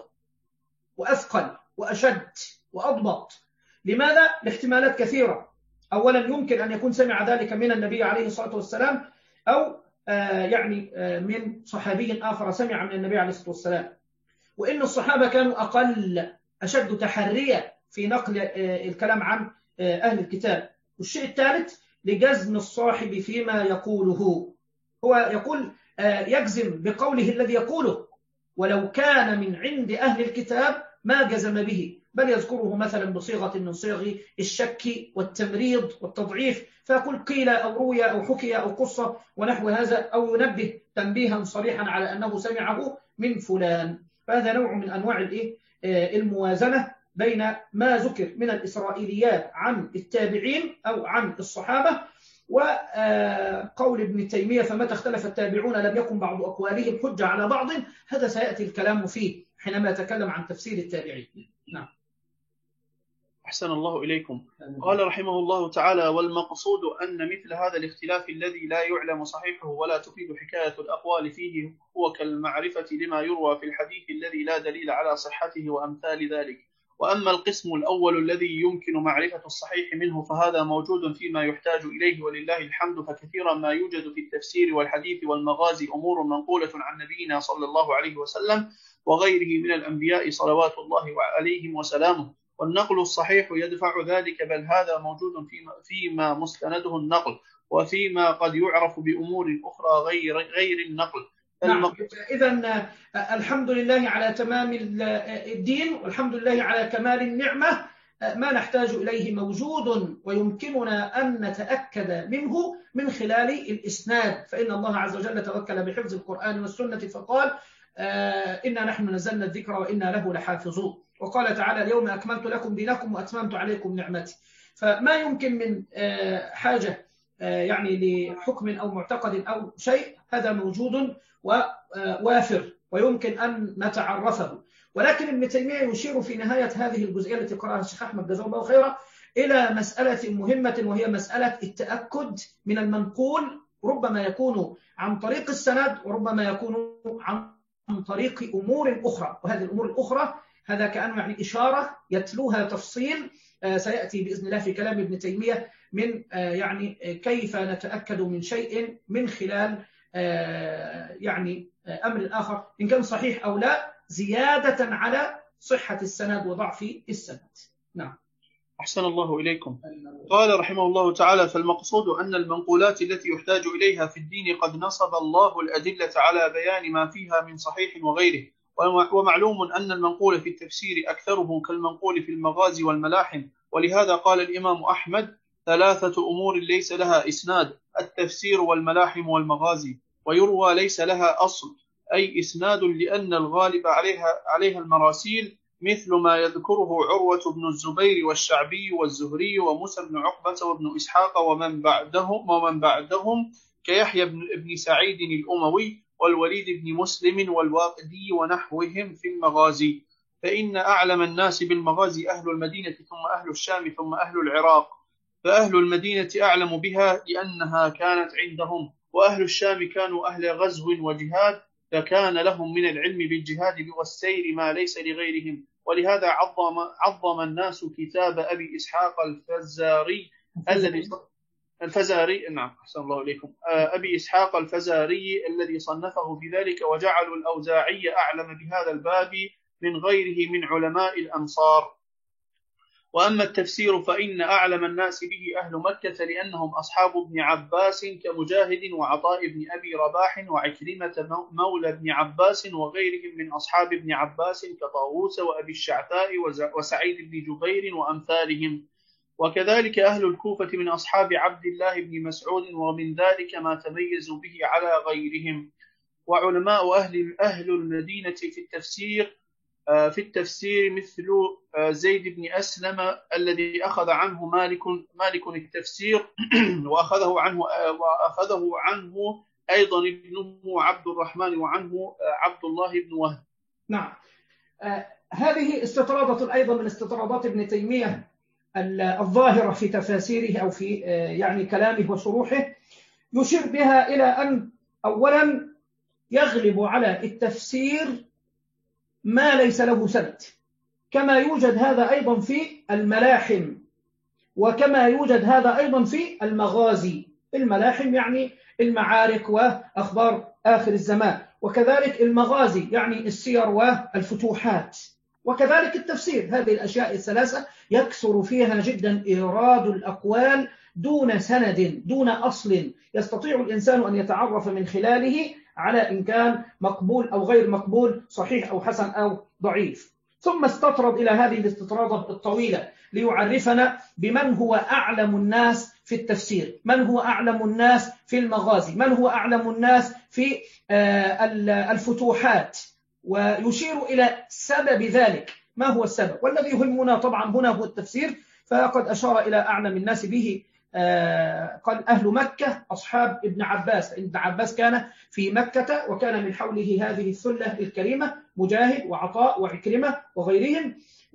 Speaker 4: وأثقل وأشد وأضبط. لماذا؟ لاحتمالات كثيرة. أولا يمكن أن يكون سمع ذلك من النبي عليه الصلاة والسلام، أو آه يعني آه من صحابي آخر سمع من النبي عليه الصلاة والسلام. وإن الصحابة كانوا أقل أشد تحرية في نقل آه الكلام عن آه أهل الكتاب. والشيء الثالث لجزم الصاحب فيما يقوله، هو يقول آه يجزم بقوله الذي يقوله، ولو كان من عند أهل الكتاب ما جزم به، بل يذكره مثلا بصيغة من صيغ الشك والتمريض والتضعيف، فيقول قيل أو روي أو حكي أو قص ونحو هذا، أو ينبه تنبيها صريحا على أنه سمعه من فلان. فهذا نوع من أنواع الموازنة بين ما ذكر من الإسرائيليات عن التابعين أو عن الصحابة وقول ابن تيمية فمتى اختلف التابعون لم يكن بعض أقوالهم حجة على بعض. هذا سيأتي الكلام فيه حينما يتكلم عن تفسير التابعين. نعم.
Speaker 3: أحسن الله إليكم. قال رحمه الله تعالى: والمقصود أن مثل هذا الاختلاف الذي لا يعلم صحيحه ولا تفيد حكاية الأقوال فيه هو كالمعرفة لما يروى في الحديث الذي لا دليل على صحته وأمثال ذلك. وأما القسم الأول الذي يمكن معرفة الصحيح منه فهذا موجود فيما يحتاج إليه ولله الحمد، فكثيرا ما يوجد في التفسير والحديث والمغازي أمور منقولة عن نبينا صلى الله عليه وسلم وغيره من الأنبياء صلوات الله عليهم وسلامه، والنقل الصحيح يدفع ذلك، بل هذا موجود فيما, فيما مستنده النقل وفيما قد يعرف بأمور أخرى غير, غير النقل.
Speaker 4: نعم. إذن الحمد لله على تمام الدين والحمد لله على كمال النعمة، ما نحتاج إليه موجود ويمكننا أن نتأكد منه من خلال الإسناد، فإن الله عز وجل توكل بحفظ القرآن والسنة فقال إنا نحن نزلنا الذكر وإنا له لحافظون، وقال تعالى اليوم أكملت لكم دينكم وأتممت عليكم نعمتي. فما يمكن من حاجة يعني لحكم أو معتقد أو شيء هذا موجود ووافر ويمكن أن نتعرفه. ولكن ابن تيمية يشير في نهاية هذه الجزئية التي قرأها الشيخ أحمد جزاه الله خيرا إلى مسألة مهمة، وهي مسألة التأكد من المنقول، ربما يكون عن طريق السند وربما يكون عن طريق أمور أخرى، وهذه الأمور الأخرى هذا كأنه يعني إشارة يتلوها تفصيل سيأتي بإذن الله في كلام ابن تيمية من يعني كيف نتأكد من شيء من خلال يعني أمر آخر إن كان صحيح أو لا، زيادة على صحة السند وضعف السند. نعم.
Speaker 3: أحسن الله إليكم. قال رحمه الله تعالى: فالمقصود أن المنقولات التي يحتاج إليها في الدين قد نصب الله الأدلة على بيان ما فيها من صحيح وغيره، ومعلوم أن المنقول في التفسير أكثره كالمنقول في المغازي والملاحم، ولهذا قال الإمام أحمد: ثلاثة أمور ليس لها إسناد: التفسير والملاحم والمغازي. ويروى ليس لها أصل أي إسناد، لأن الغالب عليها عليها المراسيل، مثل ما يذكره عروة بن الزبير والشعبي والزهري وموسى بن عقبة وابن إسحاق ومن بعدهم ومن بعدهم كيحيى بن سعيد الأموي والوليد بن مسلم والواقدي ونحوهم في المغازي. فإن أعلم الناس بالمغازي أهل المدينة ثم أهل الشام ثم أهل العراق، فأهل المدينة أعلم بها لأنها كانت عندهم، وأهل الشام كانوا أهل غزو وجهاد، فكان لهم من العلم بالجهاد والسير ما ليس لغيرهم. ولهذا عظم, عظم الناس كتاب أبي إسحاق الفزاري الذي الفزاري نعم أحسن الله إليكم أبي إسحاق الفزاري الذي صنفه في ذلك، وجعلوا الأوزاعي أعلم بهذا الباب من غيره من علماء الأمصار. وأما التفسير فإن أعلم الناس به أهل مكة، لأنهم أصحاب ابن عباس كمجاهد وعطاء بن أبي رباح وعكرمة مولى ابن عباس وغيرهم من أصحاب ابن عباس كطاووس وأبي الشعثاء وسعيد بن جبير وأمثالهم. وكذلك أهل الكوفة من أصحاب عبد الله بن مسعود، ومن ذلك ما تميزوا به على غيرهم. وعلماء أهل, أهل المدينة في التفسير في التفسير مثل زيد بن أسلم الذي أخذ عنه مالك مالك التفسير وأخذه عنه وأخذه عنه أيضا ابنه عبد الرحمن وعنه عبد الله بن وهب.
Speaker 4: نعم. آه هذه استطرادة أيضا من استطرادات ابن تيمية الظاهرة في تفاسيره أو في آه يعني كلامه وشروحه، يشير بها إلى أن أولا يغلب على التفسير ما ليس له سند، كما يوجد هذا أيضا في الملاحم، وكما يوجد هذا أيضا في المغازي. الملاحم يعني المعارك وأخبار آخر الزمان، وكذلك المغازي يعني السير والفتوحات، وكذلك التفسير. هذه الأشياء الثلاثة يكثر فيها جدا إيراد الأقوال دون سند دون أصل يستطيع الإنسان أن يتعرف من خلاله على إن كان مقبول أو غير مقبول، صحيح أو حسن أو ضعيف. ثم استطرد إلى هذه الاستطرادة الطويلة ليعرفنا بمن هو أعلم الناس في التفسير، من هو أعلم الناس في المغازي، من هو أعلم الناس في الفتوحات، ويشير إلى سبب ذلك. ما هو السبب؟ والذي يهمنا طبعا هنا هو التفسير، فقد أشار إلى أعلم الناس به قال أهل مكة أصحاب ابن عباس. ابن عباس كان في مكة وكان من حوله هذه الثلة الكريمة، مجاهد وعطاء وعكرمة وغيرهم،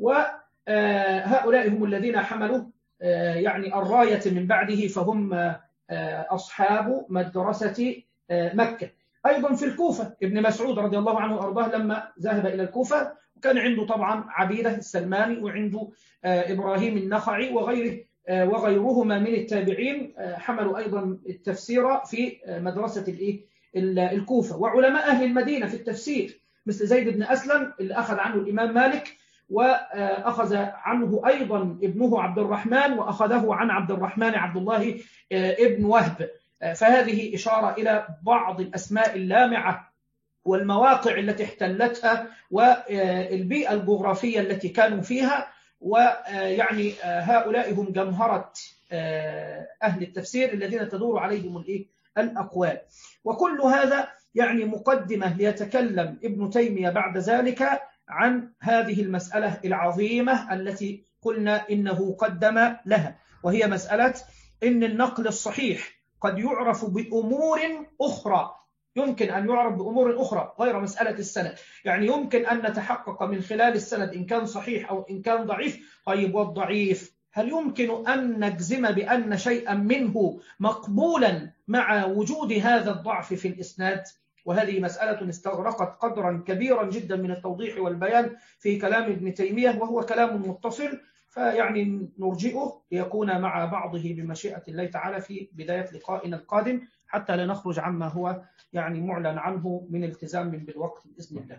Speaker 4: وهؤلاء هم الذين حملوا يعني الراية من بعده، فهم أصحاب مدرسة مكة. أيضا في الكوفة ابن مسعود رضي الله عنه وأرضاه لما ذهب إلى الكوفة وكان عنده طبعا عبيدة السلماني وعنده إبراهيم النخعي وغيره وغيرهما من التابعين، حملوا أيضا التفسير في مدرسة الكوفة. وعلماء أهل المدينة في التفسير مثل زيد بن أسلم اللي أخذ عنه الإمام مالك، وأخذ عنه أيضا ابنه عبد الرحمن، وأخذه عن عبد الرحمن عبد الله ابن وهب. فهذه إشارة إلى بعض الأسماء اللامعة والمواقع التي احتلتها والبيئة الجغرافية التي كانوا فيها، ويعني هؤلاء هم جمهرة أهل التفسير الذين تدور عليهم الأقوال. وكل هذا يعني مقدمة ليتكلم ابن تيمية بعد ذلك عن هذه المسألة العظيمة التي قلنا إنه قدم لها، وهي مسألة إن النقل الصحيح قد يعرف بأمور أخرى، يمكن أن يعرف بأمور أخرى غير مسألة السند. يعني يمكن أن نتحقق من خلال السند إن كان صحيح أو إن كان ضعيف. طيب والضعيف هل يمكن أن نجزم بأن شيئا منه مقبولا مع وجود هذا الضعف في الإسناد؟ وهذه مسألة استغرقت قدرا كبيرا جدا من التوضيح والبيان في كلام ابن تيمية، وهو كلام متصل، فيعني نرجئه ليكون مع بعضه بمشيئة الله تعالى في بداية لقائنا القادم، حتى لا نخرج عما هو يعني معلن عنه من التزام بالوقت بإذن الله.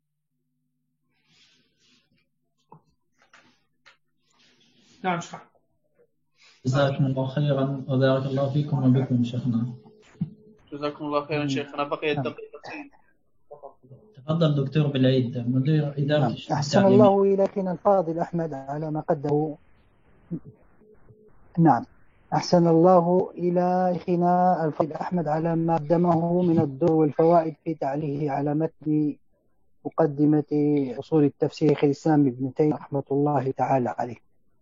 Speaker 4: نعم شيخ.
Speaker 2: جزاكم الله خيرا وبارك الله فيكم وبكم شيخنا.
Speaker 3: جزاكم الله خيرا شيخنا. بقيت دقيقتين.
Speaker 2: تفضل دكتور بالعيد مدير إدارة
Speaker 1: نعم.
Speaker 2: الشؤون
Speaker 1: أحسن
Speaker 2: التعليمية.
Speaker 1: الله إليكنا الفاضل أحمد على ما قدمه. نعم أحسن الله إلى أخينا الفاضل أحمد على ما قدمه من الدور والفوائد في تعليقه على متن مقدمة أصول التفسير شيخ الإسلام ابن تيمية رحمة الله تعالى عليه.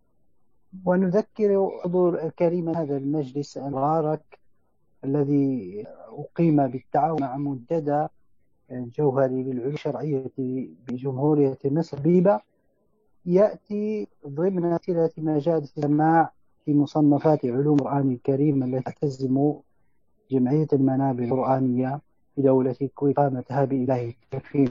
Speaker 1: ونذكر حضور الكريم هذا المجلس المبارك الذي أقيم بالتعاون مع منتدى الجوهري للعلوم الشرعية بجمهورية مصر بيبة، يأتي ضمن سلسلة مجالس السماع في مصنفات علوم القرآن الكريم التي تعتزم جمعية المنابر القرآنية في دولة الكويت قامتها بإله التكفير.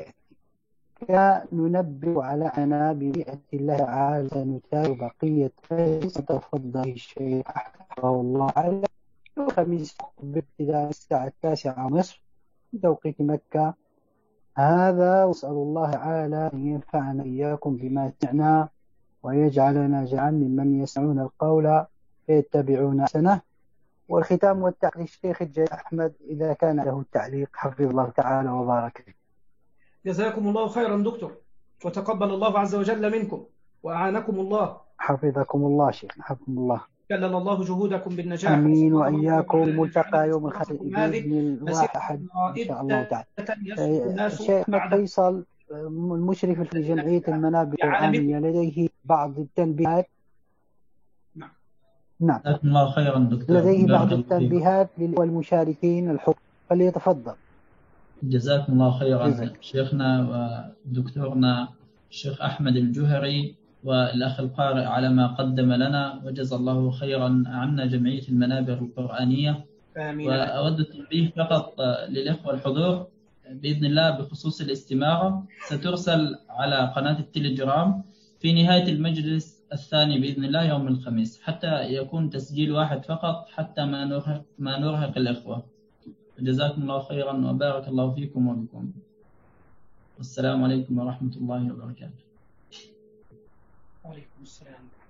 Speaker 1: كننبه على أننا بمئة الله تعالى سنتابع بقية تفضل الشيخ حفظه الله تعالى الخميس بابتداء الساعة التاسعة مصر بتوقيت مكة. هذا وأسأل الله تعالى أن ينفعنا إياكم بما سمعنا ويجعلنا جميعا ممن يسمعون القول فيتبعون أحسنه. والختام والتعليق الشيخ الجليل أحمد إذا كان له التعليق حفظ الله تعالى وبارك فيه.
Speaker 4: جزاكم الله خيرا دكتور، وتقبل الله عز وجل منكم وأعانكم الله.
Speaker 1: حفظكم الله شيخ، حفظكم الله.
Speaker 4: كلل الله جهودكم بالنجاح.
Speaker 1: امين واياكم. ملتقى يوم الخميس باذن الواحد ان شاء الله تعالى. الشيخ احمد فيصل المشرف في جمعيه المنابر القرآنية لديه بعض التنبيهات.
Speaker 4: نعم
Speaker 1: نعم
Speaker 2: جزاكم الله خيرا دكتور.
Speaker 1: لديه بعض التنبيهات للمشاركين الحكم، فليتفضل.
Speaker 2: جزاكم الله خيرا
Speaker 1: جزاك.
Speaker 2: شيخنا ودكتورنا الشيخ أحمد الجوهري والأخ القارئ على ما قدم لنا، وجزا الله خيرا عنا جمعية المنابر القرآنية.
Speaker 4: آمين.
Speaker 2: وأود التنبيه فقط للإخوة الحضور بإذن الله بخصوص الاستمارة، سترسل على قناة التليجرام في نهاية المجلس الثاني بإذن الله يوم الخميس، حتى يكون تسجيل واحد فقط حتى ما نرهق, ما نرهق الإخوة. جزاكم الله خيرا وبارك الله فيكم وبكم، والسلام عليكم ورحمة الله وبركاته.
Speaker 4: وعليكم السلام.